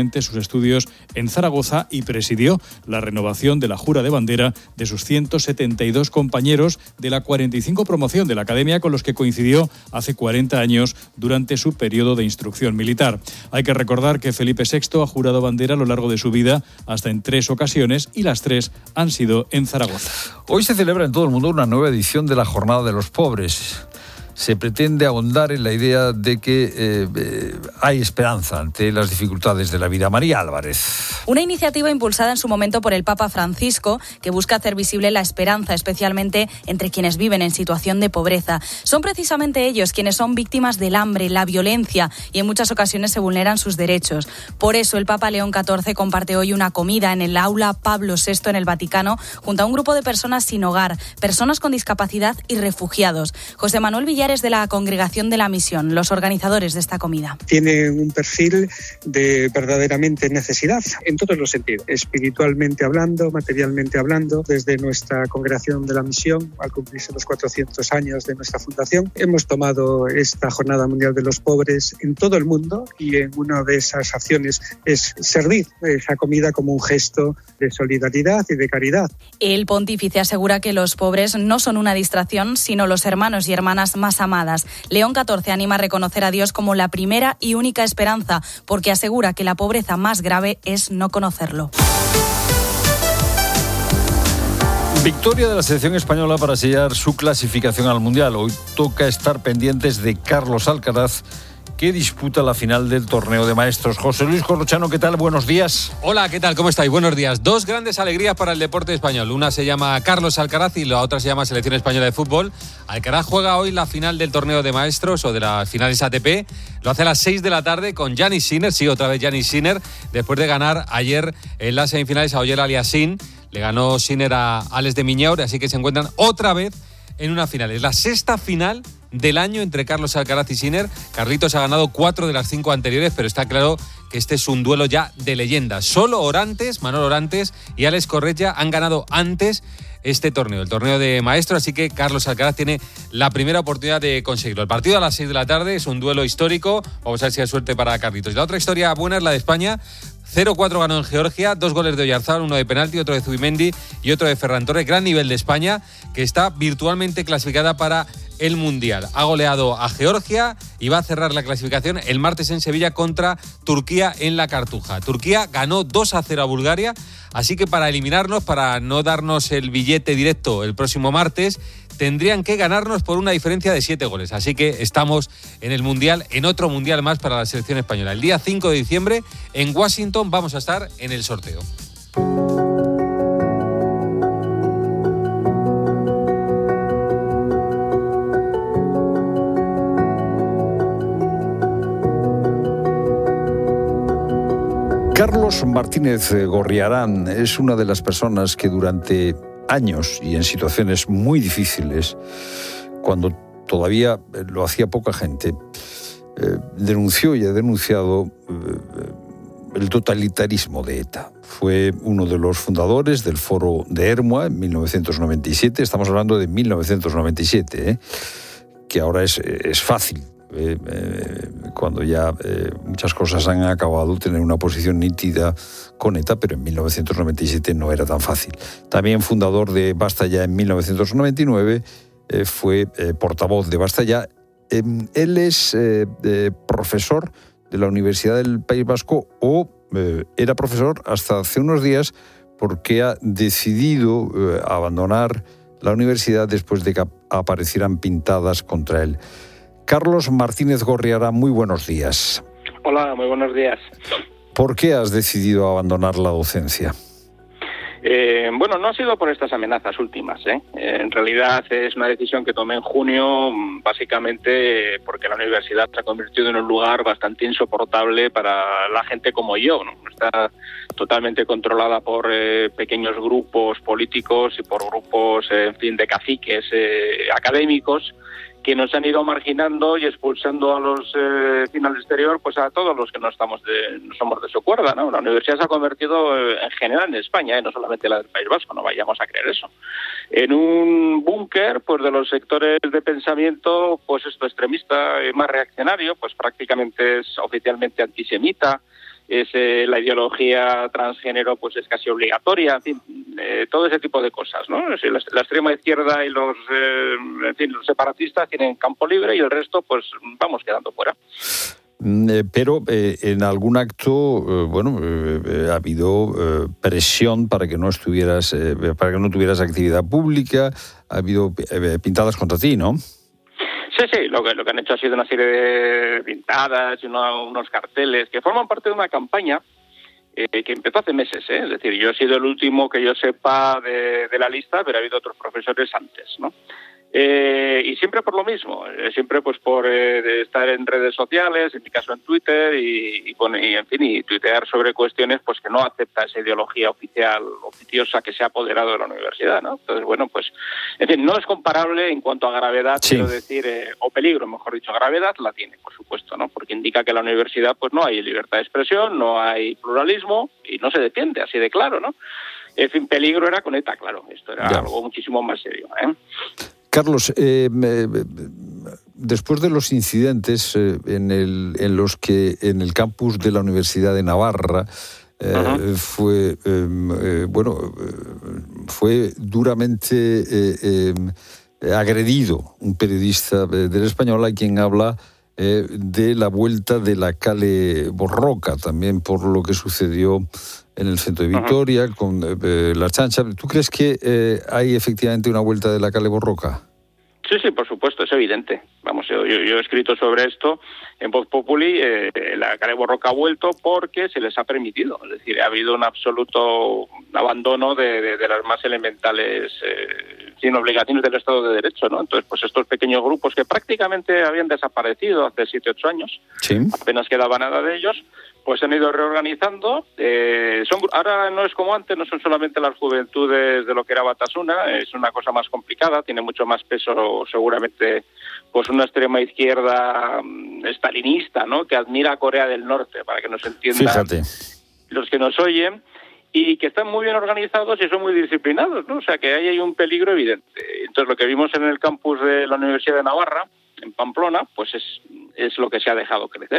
igualmente sus estudios en Zaragoza y presidió la renovación de la jura de bandera de sus ciento setenta y dos compañeros de la cuarenta y cinco promoción de la Academia con los que coincidió hace cuarenta años durante su periodo de instrucción militar. Hay que recordar que Felipe sexto ha jurado bandera a lo largo de su vida hasta en tres ocasiones y las tres han sido en Zaragoza. Hoy se celebra en todo el mundo una nueva edición de la Jornada de los Pobres. Se pretende ahondar en la idea de que eh, eh, hay esperanza ante las dificultades de la vida. María Álvarez. Una iniciativa impulsada en su momento por el Papa Francisco que busca hacer visible la esperanza, especialmente entre quienes viven en situación de pobreza. Son precisamente ellos quienes son víctimas del hambre, la violencia y en muchas ocasiones se vulneran sus derechos. Por eso el Papa León catorce comparte hoy una comida en el aula Pablo sexto en el Vaticano junto a un grupo de personas sin hogar, personas con discapacidad y refugiados. José Manuel Villar es de la Congregación de la Misión, los organizadores de esta comida. Tiene un perfil de verdaderamente necesidad en todos los sentidos, espiritualmente hablando, materialmente hablando. Desde nuestra Congregación de la Misión, al cumplirse los cuatrocientos años de nuestra fundación, hemos tomado esta Jornada Mundial de los Pobres en todo el mundo y en una de esas acciones es servir esa comida como un gesto de solidaridad y de caridad. El pontífice asegura que los pobres no son una distracción, sino los hermanos y hermanas más amadas. León catorce anima a reconocer a Dios como la primera y única esperanza, porque asegura que la pobreza más grave es no conocerlo. Victoria de la selección española para sellar su clasificación al Mundial. Hoy toca estar pendientes de Carlos Alcaraz, que disputa la final del torneo de maestros. José Luis Corrochano, ¿qué tal? Buenos días. Hola, ¿qué tal? ¿Cómo estáis? Buenos días. Dos grandes alegrías para el deporte español. Una se llama Carlos Alcaraz y la otra se llama Selección Española de Fútbol. Alcaraz juega hoy la final del torneo de maestros o de las finales A T P. Lo hace a las seis de la tarde con Jannik Sinner. Sí, otra vez Jannik Sinner, después de ganar ayer en las semifinales a Oyer Aliassime. Le ganó Sinner a Alex de Minaur, así que se encuentran otra vez en una final. Es la sexta final del año entre Carlos Alcaraz y Sinner. Carlitos ha ganado cuatro de las cinco anteriores, pero está claro que este es un duelo ya de leyenda. Solo Orantes, Manuel Orantes y Alex Corretja han ganado antes este torneo, el torneo de maestro, así que Carlos Alcaraz tiene la primera oportunidad de conseguirlo. El partido a las seis de la tarde es un duelo histórico, vamos a ver si hay suerte para Carlitos. Y la otra historia buena es la de España. cero cuatro ganó en Georgia, dos goles de Oyarzabal, uno de penalti, otro de Zubimendi y otro de Ferran Torres. Gran nivel de España, que está virtualmente clasificada para el Mundial. Ha goleado a Georgia y va a cerrar la clasificación el martes en Sevilla contra Turquía en la Cartuja. Turquía ganó dos a cero a Bulgaria, así que para eliminarnos, para no darnos el billete directo el próximo martes, tendrían que ganarnos por una diferencia de siete goles. Así que estamos en el Mundial, en otro Mundial más para la selección española. El día cinco de diciembre en Washington vamos a estar en el sorteo. Carlos Martínez Gorriarán es una de las personas que durante años y en situaciones muy difíciles, cuando todavía lo hacía poca gente, eh, denunció y ha denunciado eh, el totalitarismo de ETA. Fue uno de los fundadores del Foro de Ermua en mil novecientos noventa y siete, estamos hablando de mil novecientos noventa y siete, ¿eh? Que ahora es, es fácil. Eh, eh, cuando ya eh, muchas cosas han acabado, tener una posición nítida con ETA, pero en mil novecientos noventa y siete no era tan fácil. También fundador de Basta Ya en mil novecientos noventa y nueve, eh, fue eh, portavoz de Basta Ya. Eh, él es eh, eh, profesor de la Universidad del País Vasco, o eh, era profesor hasta hace unos días, porque ha decidido eh, abandonar la universidad después de que aparecieran pintadas contra él. Carlos Martínez Gorriarán, muy buenos días. Hola, muy buenos días. ¿Por qué has decidido abandonar la docencia? Eh, bueno, no ha sido por estas amenazas últimas, ¿eh? En realidad es una decisión que tomé en junio, básicamente porque la universidad se ha convertido en un lugar bastante insoportable para la gente como yo, ¿no? Está totalmente controlada por eh, pequeños grupos políticos y por grupos, eh, en fin, de caciques eh, académicos, que nos han ido marginando y expulsando a los eh, fin al exterior, pues a todos los que no estamos de, no somos de su cuerda, ¿no? La universidad se ha convertido eh, en general en España, ¿eh? No solamente la del País Vasco, no vayamos a creer eso, en un búnker, pues, de los sectores de pensamiento, pues esto extremista, eh, más reaccionario, pues prácticamente es oficialmente antisemita, es eh, la ideología transgénero pues es casi obligatoria, en fin, eh, todo ese tipo de cosas, ¿no? Es decir, la, la extrema izquierda y los, eh, en fin, los separatistas tienen campo libre y el resto pues vamos quedando fuera. Eh, pero eh, en algún acto, eh, bueno, eh, ha habido eh, presión para que no estuvieras, eh, para que no tuvieras actividad pública, ha habido eh, pintadas contra ti, ¿no? Sí, sí, lo que, lo que han hecho ha sido una serie de pintadas y uno, unos carteles que forman parte de una campaña eh, que empezó hace meses, ¿eh? Es decir, yo he sido el último que yo sepa de, de la lista, pero ha habido otros profesores antes, ¿no? Eh, y siempre por lo mismo, eh, siempre pues por eh, de estar en redes sociales, en mi caso en Twitter y, y, con, y en fin y tuitear sobre cuestiones pues que no acepta esa ideología oficial oficiosa que se ha apoderado de la universidad, ¿no? Entonces bueno pues en fin no es comparable en cuanto a gravedad, sí. Quiero decir eh, o peligro, mejor dicho, gravedad la tiene por supuesto, ¿no? Porque indica que en la universidad pues no hay libertad de expresión, no hay pluralismo y no se defiende así de claro, ¿no? En fin, peligro era con ETA, claro, esto era ya. Algo muchísimo más serio, ¿eh? Carlos, eh, después de los incidentes eh, en, el, en los que en el campus de la Universidad de Navarra eh, uh-huh. fue eh, eh, bueno fue duramente eh, eh, agredido un periodista del Español a quien habla eh, de la vuelta de la Kale Borroka, también por lo que sucedió en el centro de Vitoria, uh-huh. con eh, la chancha. ¿Tú crees que eh, hay efectivamente una vuelta de la Kale Borroka? Sí, sí, por supuesto, es evidente. Vamos, yo, yo he escrito sobre esto en Voz Populi, eh, la Kale Borroka ha vuelto porque se les ha permitido. Es decir, ha habido un absoluto abandono de, de, de las más elementales eh, sin obligaciones del Estado de Derecho, ¿no? Entonces, pues estos pequeños grupos que prácticamente habían desaparecido hace siete, ocho años, sí. Apenas quedaba nada de ellos, pues se han ido reorganizando. Eh, son, ahora no es como antes, no son solamente las juventudes de lo que era Batasuna, es una cosa más complicada, tiene mucho más peso seguramente pues una extrema izquierda um, estalinista, ¿no? Que admira a Corea del Norte, para que nos entiendan Fíjate. Los que nos oyen, y que están muy bien organizados y son muy disciplinados, ¿no? O sea que ahí hay un peligro evidente. Entonces lo que vimos en el campus de la Universidad de Navarra, en Pamplona, pues es, es lo que se ha dejado crecer.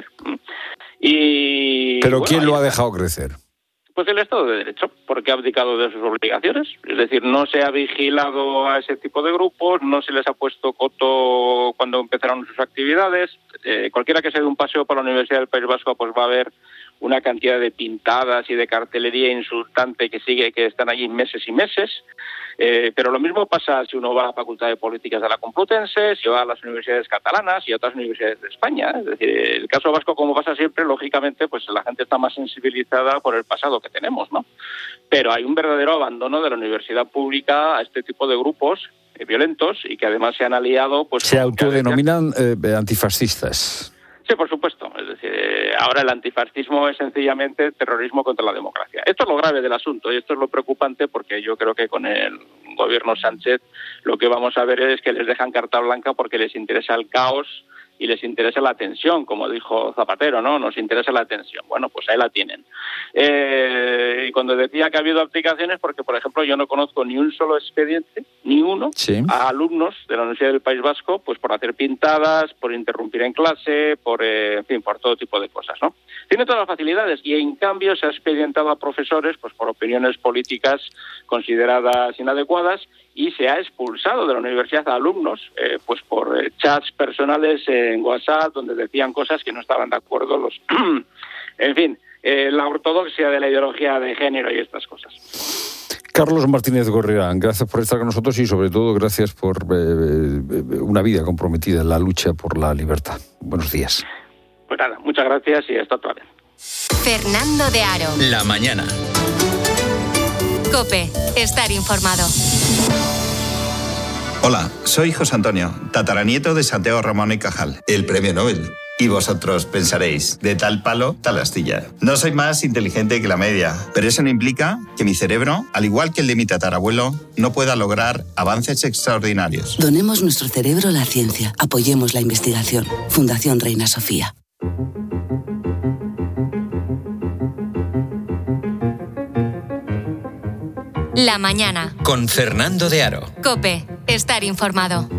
Y ¿Pero bueno, quién lo ha dejado crecer? Pues el Estado de Derecho, porque ha abdicado de sus obligaciones. Es decir, no se ha vigilado a ese tipo de grupos, no se les ha puesto coto cuando empezaron sus actividades. Eh, cualquiera que se dé un paseo por la Universidad del País Vasco pues va a ver una cantidad de pintadas y de cartelería insultante que sigue, que están allí meses y meses. Eh, pero lo mismo pasa si uno va a la Facultad de Políticas de la Complutense, si va a las universidades catalanas y a otras universidades de España. Es decir, el caso vasco, como pasa siempre, lógicamente, pues la gente está más sensibilizada por el pasado que tenemos, ¿no? Pero hay un verdadero abandono de la universidad pública a este tipo de grupos eh, violentos y que además se han aliado, pues se autodenominan eh, antifascistas. Sí, por supuesto. Es decir, ahora el antifascismo es sencillamente terrorismo contra la democracia. Esto es lo grave del asunto y esto es lo preocupante porque yo creo que con el gobierno Sánchez lo que vamos a ver es que les dejan carta blanca porque les interesa el caos y les interesa la tensión, como dijo Zapatero, ¿no? Nos interesa la tensión. Bueno, pues ahí la tienen. Eh, y cuando decía que ha habido aplicaciones, porque, por ejemplo, yo no conozco ni un solo expediente, ni uno, sí. a alumnos de la Universidad del País Vasco, pues por hacer pintadas, por interrumpir en clase, por, eh, en fin, por todo tipo de cosas, ¿no? Tiene todas las facilidades y, en cambio, se ha expedientado a profesores, pues por opiniones políticas consideradas inadecuadas, y se ha expulsado de la universidad a alumnos eh, pues por eh, chats personales en WhatsApp donde decían cosas que no estaban de acuerdo los en fin, eh, la ortodoxia de la ideología de género y estas cosas. Carlos Martínez Gorriarán, gracias por estar con nosotros y sobre todo gracias por eh, una vida comprometida en la lucha por la libertad. Buenos días. Pues nada, muchas gracias y hasta otra vez. Fernando de Aro. La mañana. COPE, estar informado. Hola, soy José Antonio, tataranieto de Santiago Ramón y Cajal, el premio Nobel. Y vosotros pensaréis, de tal palo, tal astilla. No soy más inteligente que la media, pero eso no implica que mi cerebro, al igual que el de mi tatarabuelo, no pueda lograr avances extraordinarios. Donemos nuestro cerebro a la ciencia. Apoyemos la investigación. Fundación Reina Sofía. La mañana. Con Fernando de Aro. COPE, estar informado.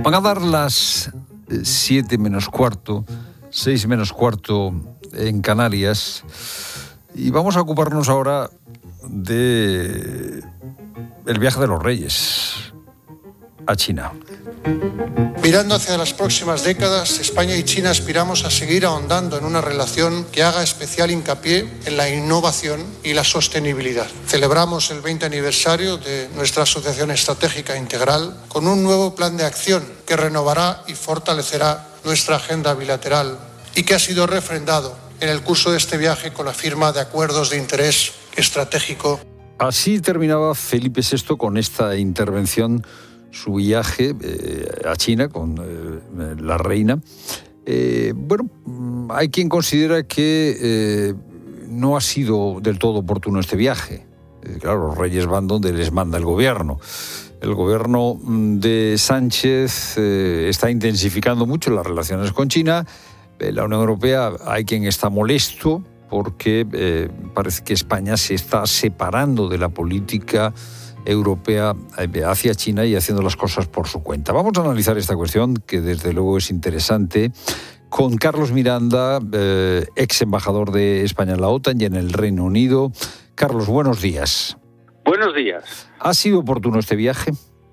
Van a dar las siete menos cuarto, seis menos cuarto en Canarias, y vamos a ocuparnos ahora de el viaje de los Reyes a China. Mirando hacia las próximas décadas, España y China aspiramos a seguir ahondando en una relación que haga especial hincapié en la innovación y la sostenibilidad. Celebramos el veinte aniversario de nuestra Asociación Estratégica Integral con un nuevo plan de acción que renovará y fortalecerá nuestra agenda bilateral y que ha sido refrendado en el curso de este viaje con la firma de acuerdos de interés estratégico. Así terminaba Felipe sexto con esta intervención su viaje eh, a China con eh, la reina. Eh, bueno, hay quien considera que eh, no ha sido del todo oportuno este viaje. Eh, claro, los reyes van donde les manda el gobierno. El gobierno de Sánchez eh, está intensificando mucho las relaciones con China. Eh, la Unión Europea, hay quien está molesto porque eh, parece que España se está separando de la política europea hacia China y haciendo las cosas por su cuenta. Vamos a analizar esta cuestión, que desde luego es interesante, con Carlos Miranda, eh, ex embajador de España en la OTAN y en el Reino Unido. Carlos, buenos días. Buenos días. ¿Ha sido oportuno este viaje?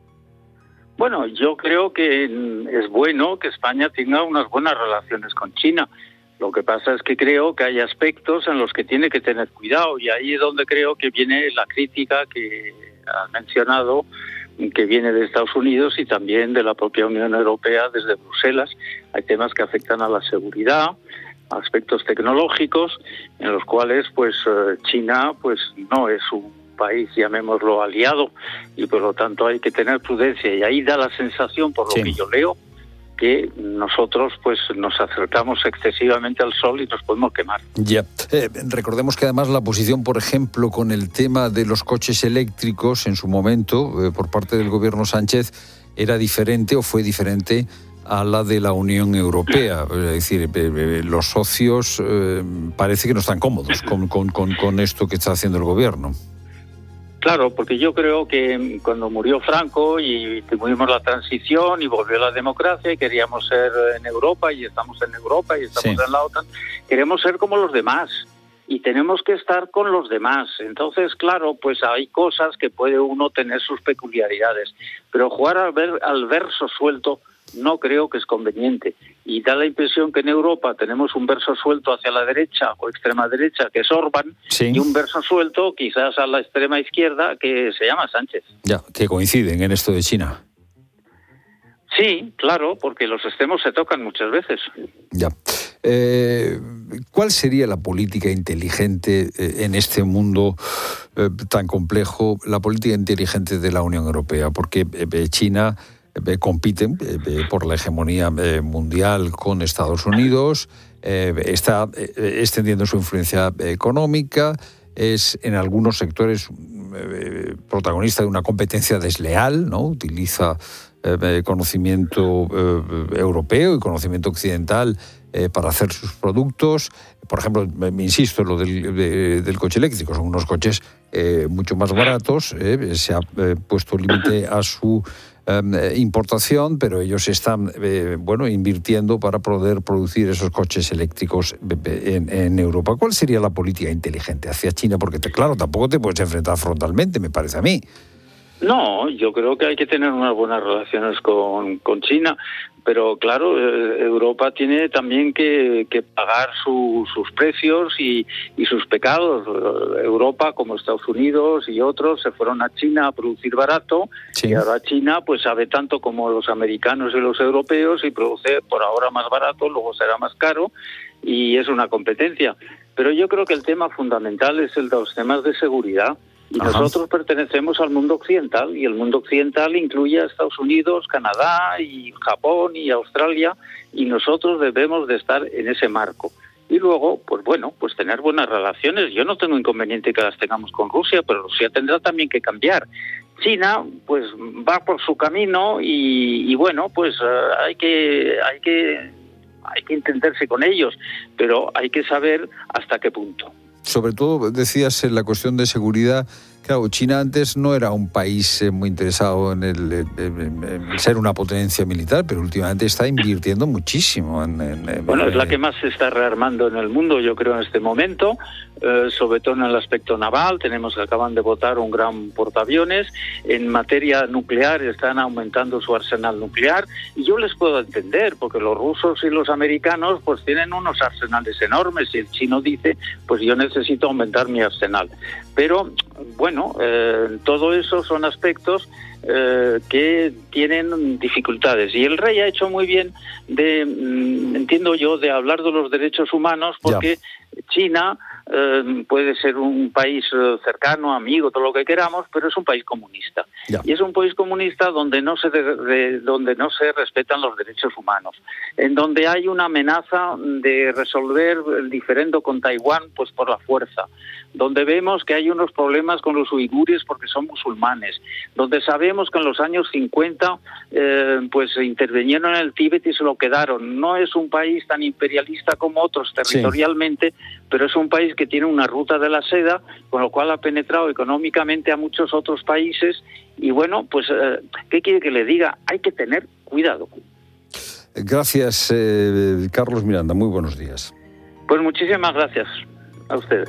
Bueno, yo creo que es bueno que España tenga unas buenas relaciones con China. Lo que pasa es que creo que hay aspectos en los que tiene que tener cuidado, y ahí es donde creo que viene la crítica que has mencionado, que viene de Estados Unidos y también de la propia Unión Europea desde Bruselas. Hay temas que afectan a la seguridad, aspectos tecnológicos, en los cuales pues China pues no es un país, llamémoslo, aliado, y por lo tanto hay que tener prudencia. Y ahí da la sensación, por lo sí. que yo leo, que nosotros pues nos acercamos excesivamente al sol y nos podemos quemar. Ya. Eh, recordemos que además la posición, por ejemplo, con el tema de los coches eléctricos en su momento, eh, por parte del gobierno Sánchez, era diferente o fue diferente a la de la Unión Europea. Es decir, eh, eh, los socios eh, parece que no están cómodos con, con, con, con esto que está haciendo el gobierno. Claro, porque yo creo que cuando murió Franco y tuvimos la transición y volvió la democracia y queríamos ser en Europa y estamos en Europa y estamos sí. en la OTAN, queremos ser como los demás y tenemos que estar con los demás. Entonces, claro, pues hay cosas que puede uno tener sus peculiaridades, pero jugar al, ver, al verso suelto no creo que es conveniente. Y da la impresión que en Europa tenemos un verso suelto hacia la derecha o extrema derecha, que es Orbán, sí. y un verso suelto quizás a la extrema izquierda, que se llama Sánchez. Ya, que coinciden en esto de China. Sí, claro, porque los extremos se tocan muchas veces. Ya. Eh, ¿Cuál sería la política inteligente eh, en este mundo eh, tan complejo, la política inteligente de la Unión Europea? Porque eh, China eh, compite eh, por la hegemonía eh, mundial con Estados Unidos, eh, está eh, extendiendo su influencia económica, es en algunos sectores eh, protagonista de una competencia desleal, ¿no? Utiliza eh, conocimiento eh, europeo y conocimiento occidental eh, para hacer sus productos. Por ejemplo, me insisto en lo del, de, del coche eléctrico, son unos coches eh, mucho más baratos, eh, se ha eh, puesto límite a su eh, importación, pero ellos están eh, bueno, invirtiendo para poder producir esos coches eléctricos en, en Europa. ¿Cuál sería la política inteligente hacia China? Porque, te, claro, tampoco te puedes enfrentar frontalmente, me parece a mí. No, yo creo que hay que tener unas buenas relaciones con, con China, pero claro, eh, Europa tiene también que, que pagar su, sus precios y, y sus pecados. Europa, como Estados Unidos y otros, se fueron a China a producir barato, sí. y ahora China pues sabe tanto como los americanos y los europeos y produce por ahora más barato, luego será más caro, y es una competencia. Pero yo creo que el tema fundamental es el de los temas de seguridad. Y Ajá. nosotros pertenecemos al mundo occidental, y el mundo occidental incluye a Estados Unidos, Canadá y Japón y Australia, y nosotros debemos de estar en ese marco. Y luego, pues bueno, pues tener buenas relaciones. Yo no tengo inconveniente que las tengamos con Rusia, pero Rusia tendrá también que cambiar. China, pues va por su camino y, y bueno, pues uh, hay que hay que hay que entenderse con ellos, pero hay que saber hasta qué punto. Sobre todo, decías, en la cuestión de seguridad, que Claro, China antes no era un país eh, muy interesado en, el, en, en, en ser una potencia militar, pero últimamente está invirtiendo muchísimo. En, en, en, bueno, es la que más se está rearmando en el mundo, yo creo, en este momento, eh, sobre todo en el aspecto naval. Tenemos que acaban de votar un gran portaaviones. En materia nuclear están aumentando su arsenal nuclear, y yo les puedo entender, porque los rusos y los americanos pues tienen unos arsenales enormes, y el chino dice, pues yo necesito aumentar mi arsenal. Pero, bueno, eh, todo eso son aspectos eh, que tienen dificultades. Y el rey ha hecho muy bien de, mm, entiendo yo, de hablar de los derechos humanos, porque ya. China eh, puede ser un país eh, cercano, amigo, todo lo que queramos, pero es un país comunista. Ya. Y es un país comunista donde no se de, de, donde no se respetan los derechos humanos, en donde hay una amenaza de resolver el diferendo con Taiwán pues por la fuerza, donde vemos que hay unos problemas con los uigures porque son musulmanes, donde sabemos que en los años cincuenta eh, pues intervinieron en el Tíbet y se lo quedaron. No es un país tan imperialista como otros territorialmente, sí. pero es un país que tiene una ruta de la seda, con lo cual ha penetrado económicamente a muchos otros países. Y bueno, pues, eh, ¿qué quiere que le diga? Hay que tener cuidado. Gracias, eh, Carlos Miranda. Muy buenos días. Pues muchísimas gracias a ustedes.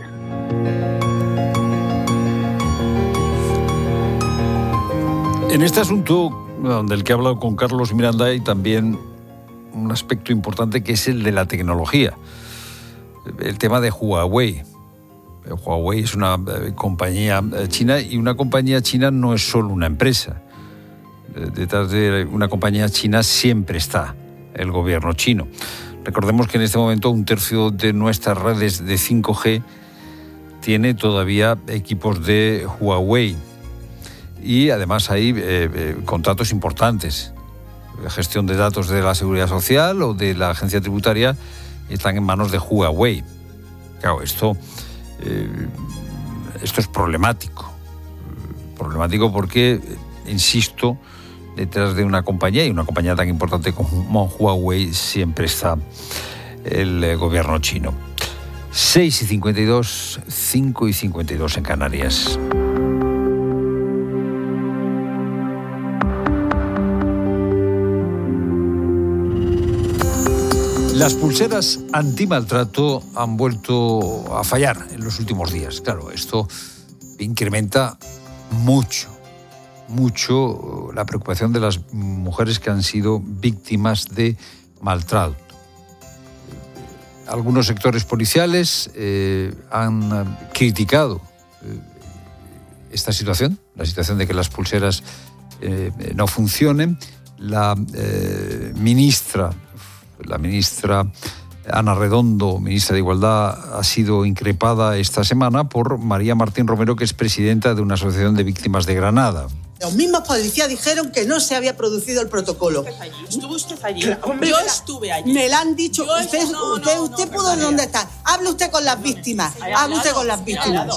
En este asunto, del que he hablado con Carlos Miranda, hay también un aspecto importante que es el de la tecnología. El tema de Huawei. Huawei es una compañía china, y una compañía china no es solo una empresa. Detrás de una compañía china siempre está el gobierno chino. Recordemos que en este momento un tercio de nuestras redes de cinco G tiene todavía equipos de Huawei. Y además hay eh, eh, contratos importantes. La gestión de datos de la Seguridad Social o de la Agencia Tributaria están en manos de Huawei. Claro, esto, eh, esto es problemático. Problemático porque, insisto, detrás de una compañía, y una compañía tan importante como Huawei, siempre está el eh, gobierno chino. seis y cincuenta y dos, cinco y cincuenta y dos en Canarias. Las pulseras antimaltrato han vuelto a fallar en los últimos días. Claro, esto incrementa mucho, mucho la preocupación de las mujeres que han sido víctimas de maltrato. Algunos sectores policiales eh, han criticado eh, esta situación, la situación de que las pulseras eh, no funcionen. La eh, ministra La ministra Ana Redondo, ministra de Igualdad, ha sido increpada esta semana por María Martín Romero, que es presidenta de una asociación de víctimas de Granada. Los mismos policías dijeron que no se había producido el protocolo. ¿Estuvo usted allí? Hombre, yo estuve allí. Me lo han dicho. Yo usted no, usted, no, usted no, pudo perdón, dónde está. Hable usted con las víctimas. Hable usted con las víctimas.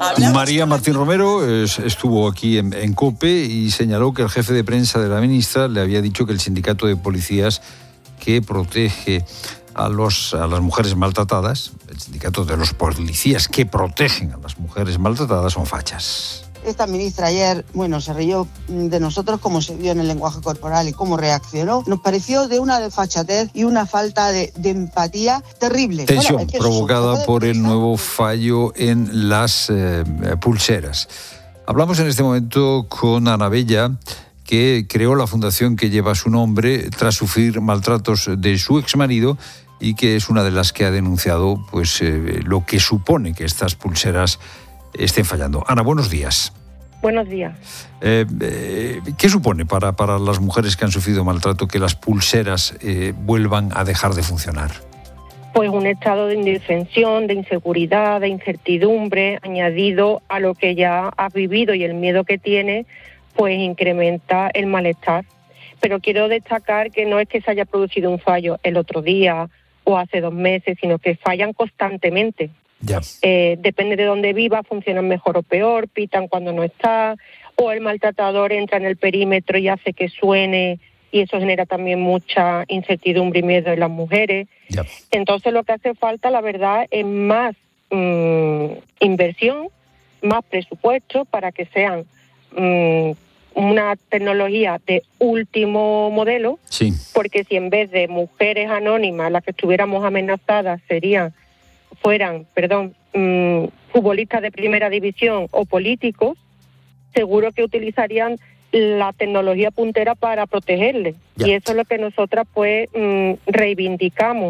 María Martín Romero es, estuvo aquí en, en COPE y señaló que el jefe de prensa de la ministra le había dicho que el sindicato de policías que protege a, los, a las mujeres maltratadas, el sindicato de los policías que protegen a las mujeres maltratadas, son fachas. Esta ministra ayer, bueno, se rió de nosotros como se vio en el lenguaje corporal y cómo reaccionó. Nos pareció de una desfachatez y una falta de, de empatía terrible. Tensión bueno, es que provocada por el nuevo fallo en las eh, pulseras. Hablamos en este momento con Ana Bella, que creó la fundación que lleva su nombre tras sufrir maltratos de su exmarido y que es una de las que ha denunciado pues eh, lo que supone que estas pulseras estén fallando. Ana, buenos días. Buenos días. Eh, eh, ¿Qué supone para, para las mujeres que han sufrido maltrato que las pulseras eh, vuelvan a dejar de funcionar? Pues un estado de indefensión, de inseguridad, de incertidumbre, añadido a lo que ya has vivido y el miedo que tienes, pues incrementa el malestar. Pero quiero destacar que no es que se haya producido un fallo el otro día o hace dos meses, sino que fallan constantemente. Ya. Eh, depende de dónde viva, funcionan mejor o peor, pitan cuando no está, o el maltratador entra en el perímetro y hace que suene, y eso genera también mucha incertidumbre y miedo en las mujeres. Ya. Entonces lo que hace falta, la verdad, es más mmm, inversión más presupuesto para que sean mmm, una tecnología de último modelo, sí. Porque si en vez de mujeres anónimas las que estuviéramos amenazadas serían, fueran, perdón, mmm, futbolistas de primera división o políticos, seguro que utilizarían la tecnología puntera para protegerles. Ya. Y eso es lo que nosotras pues mmm, reivindicamos,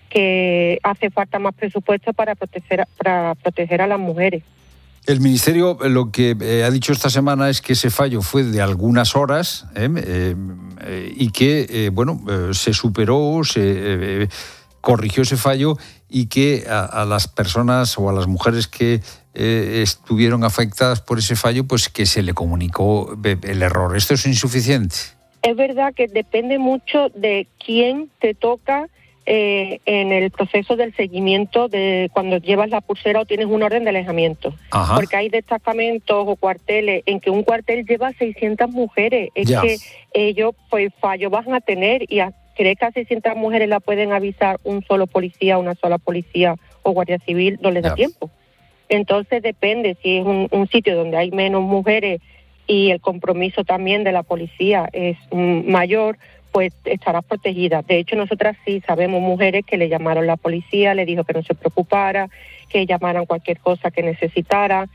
que hace falta más presupuesto para proteger, para proteger a las mujeres. El Ministerio lo que eh, ha dicho esta semana es que ese fallo fue de algunas horas eh, eh, eh, y que, eh, bueno, eh, se superó, se eh, corrigió ese fallo y que a, a las personas o a las mujeres que eh, estuvieron afectadas por ese fallo, pues que se le comunicó el error. ¿Esto es insuficiente? Es verdad que depende mucho de quién te toca Eh, en el proceso del seguimiento de cuando llevas la pulsera o tienes un orden de alejamiento. Ajá. Porque hay destacamentos o cuarteles en que un cuartel lleva seiscientas mujeres. Es ya. que ellos pues fallo van a tener y a creer que a seiscientas mujeres la pueden avisar un solo policía, una sola policía o guardia civil, no les da ya. tiempo. Entonces depende si es un, un sitio donde hay menos mujeres y el compromiso también de la policía es mm, mayor, pues estarás protegida. De hecho, nosotras sí sabemos mujeres que le llamaron la policía, le dijo que no se preocupara, que llamaran cualquier cosa que necesitara.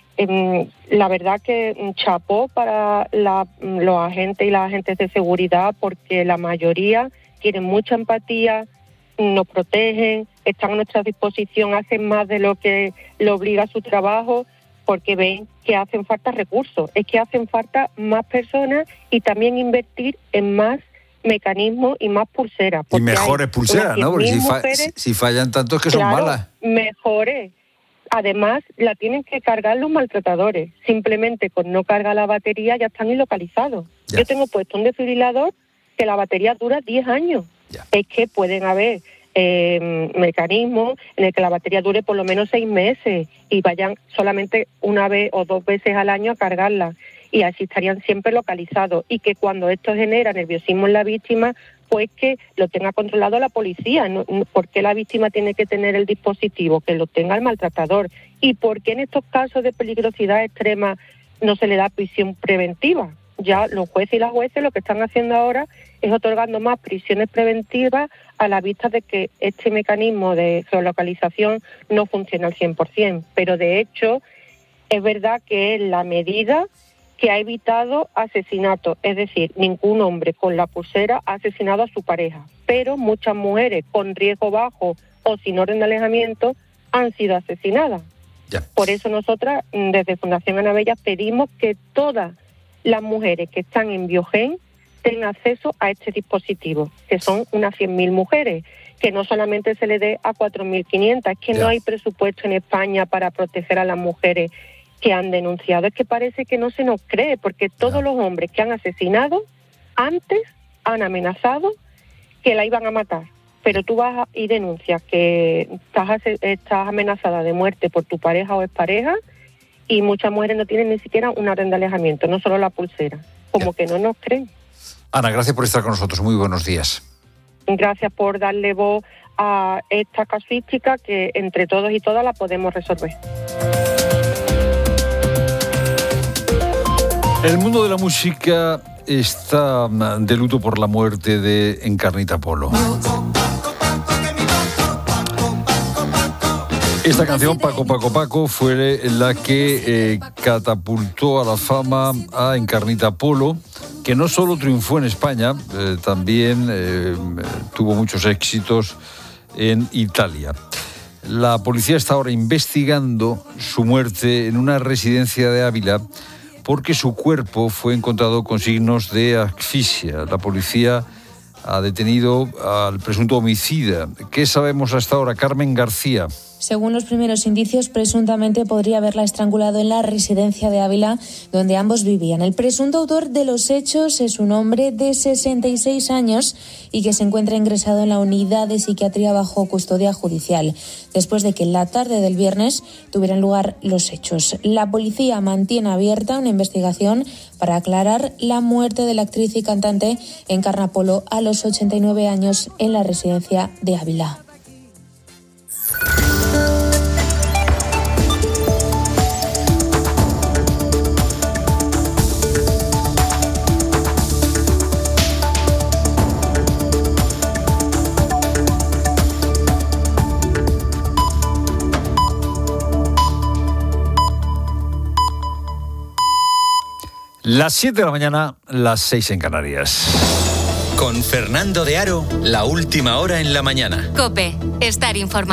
Eh, la verdad que chapó para la, los agentes y las agentes de seguridad, porque la mayoría tienen mucha empatía, nos protegen, están a nuestra disposición, hacen más de lo que le obliga su trabajo, porque ven que hacen falta recursos, es que hacen falta más personas y también invertir en más mecanismos y más pulseras. Y mejores pulseras, ¿no? Porque si, fa- mujeres, si fallan tanto es que claro, son malas. Mejores. Además, la tienen que cargar los maltratadores. Simplemente con no cargar la batería ya están ilocalizados. Ya. Yo tengo puesto un desfibrilador que la batería dura diez años. Ya. Es que pueden haber eh, mecanismos en el que la batería dure por lo menos seis meses y vayan solamente una vez o dos veces al año a cargarla. Y así estarían siempre localizados, y que cuando esto genera nerviosismo en la víctima, pues que lo tenga controlado la policía. ¿No? ¿Por qué la víctima tiene que tener el dispositivo? Que lo tenga el maltratador. ¿Y por qué en estos casos de peligrosidad extrema no se le da prisión preventiva? Ya los jueces y las jueces lo que están haciendo ahora es otorgando más prisiones preventivas a la vista de que este mecanismo de geolocalización no funciona al cien por ciento. Pero de hecho es verdad que es la medida que ha evitado asesinatos, es decir, ningún hombre con la pulsera ha asesinado a su pareja, pero muchas mujeres con riesgo bajo o sin orden de alejamiento han sido asesinadas. Ya. Por eso nosotras, desde Fundación Ana Bella, pedimos que todas las mujeres que están en Biogen tengan acceso a este dispositivo, que son unas cien mil mujeres, que no solamente se le dé a cuatro mil quinientas, es que ya. no hay presupuesto en España para proteger a las mujeres que han denunciado. Es que parece que no se nos cree, porque todos no. los hombres que han asesinado antes han amenazado que la iban a matar. Pero tú vas y denuncias que estás, estás amenazada de muerte por tu pareja o expareja, y muchas mujeres no tienen ni siquiera una orden de alejamiento, no solo la pulsera. Como ya. que no nos creen. Ana, gracias por estar con nosotros. Muy buenos días. Gracias por darle voz a esta casuística que entre todos y todas la podemos resolver. El mundo de la música está de luto por la muerte de Encarnita Polo. Esta canción, Paco, Paco, Paco, fue la que eh, catapultó a la fama a Encarnita Polo, que no solo triunfó en España, eh, también eh, tuvo muchos éxitos en Italia. La policía está ahora investigando su muerte en una residencia de Ávila, porque su cuerpo fue encontrado con signos de asfixia. La policía ha detenido al presunto homicida. ¿Qué sabemos hasta ahora? Carmen García. Según los primeros indicios, presuntamente podría haberla estrangulado en la residencia de Ávila, donde ambos vivían. El presunto autor de los hechos es un hombre de sesenta y seis años y que se encuentra ingresado en la unidad de psiquiatría bajo custodia judicial, después de que en la tarde del viernes tuvieran lugar los hechos. La policía mantiene abierta una investigación para aclarar la muerte de la actriz y cantante Encarna Polo a los ochenta y nueve años en la residencia de Ávila. Las siete de la mañana, las seis en Canarias. Con Fernando de Aro, la última hora en la mañana. COPE, estar informado.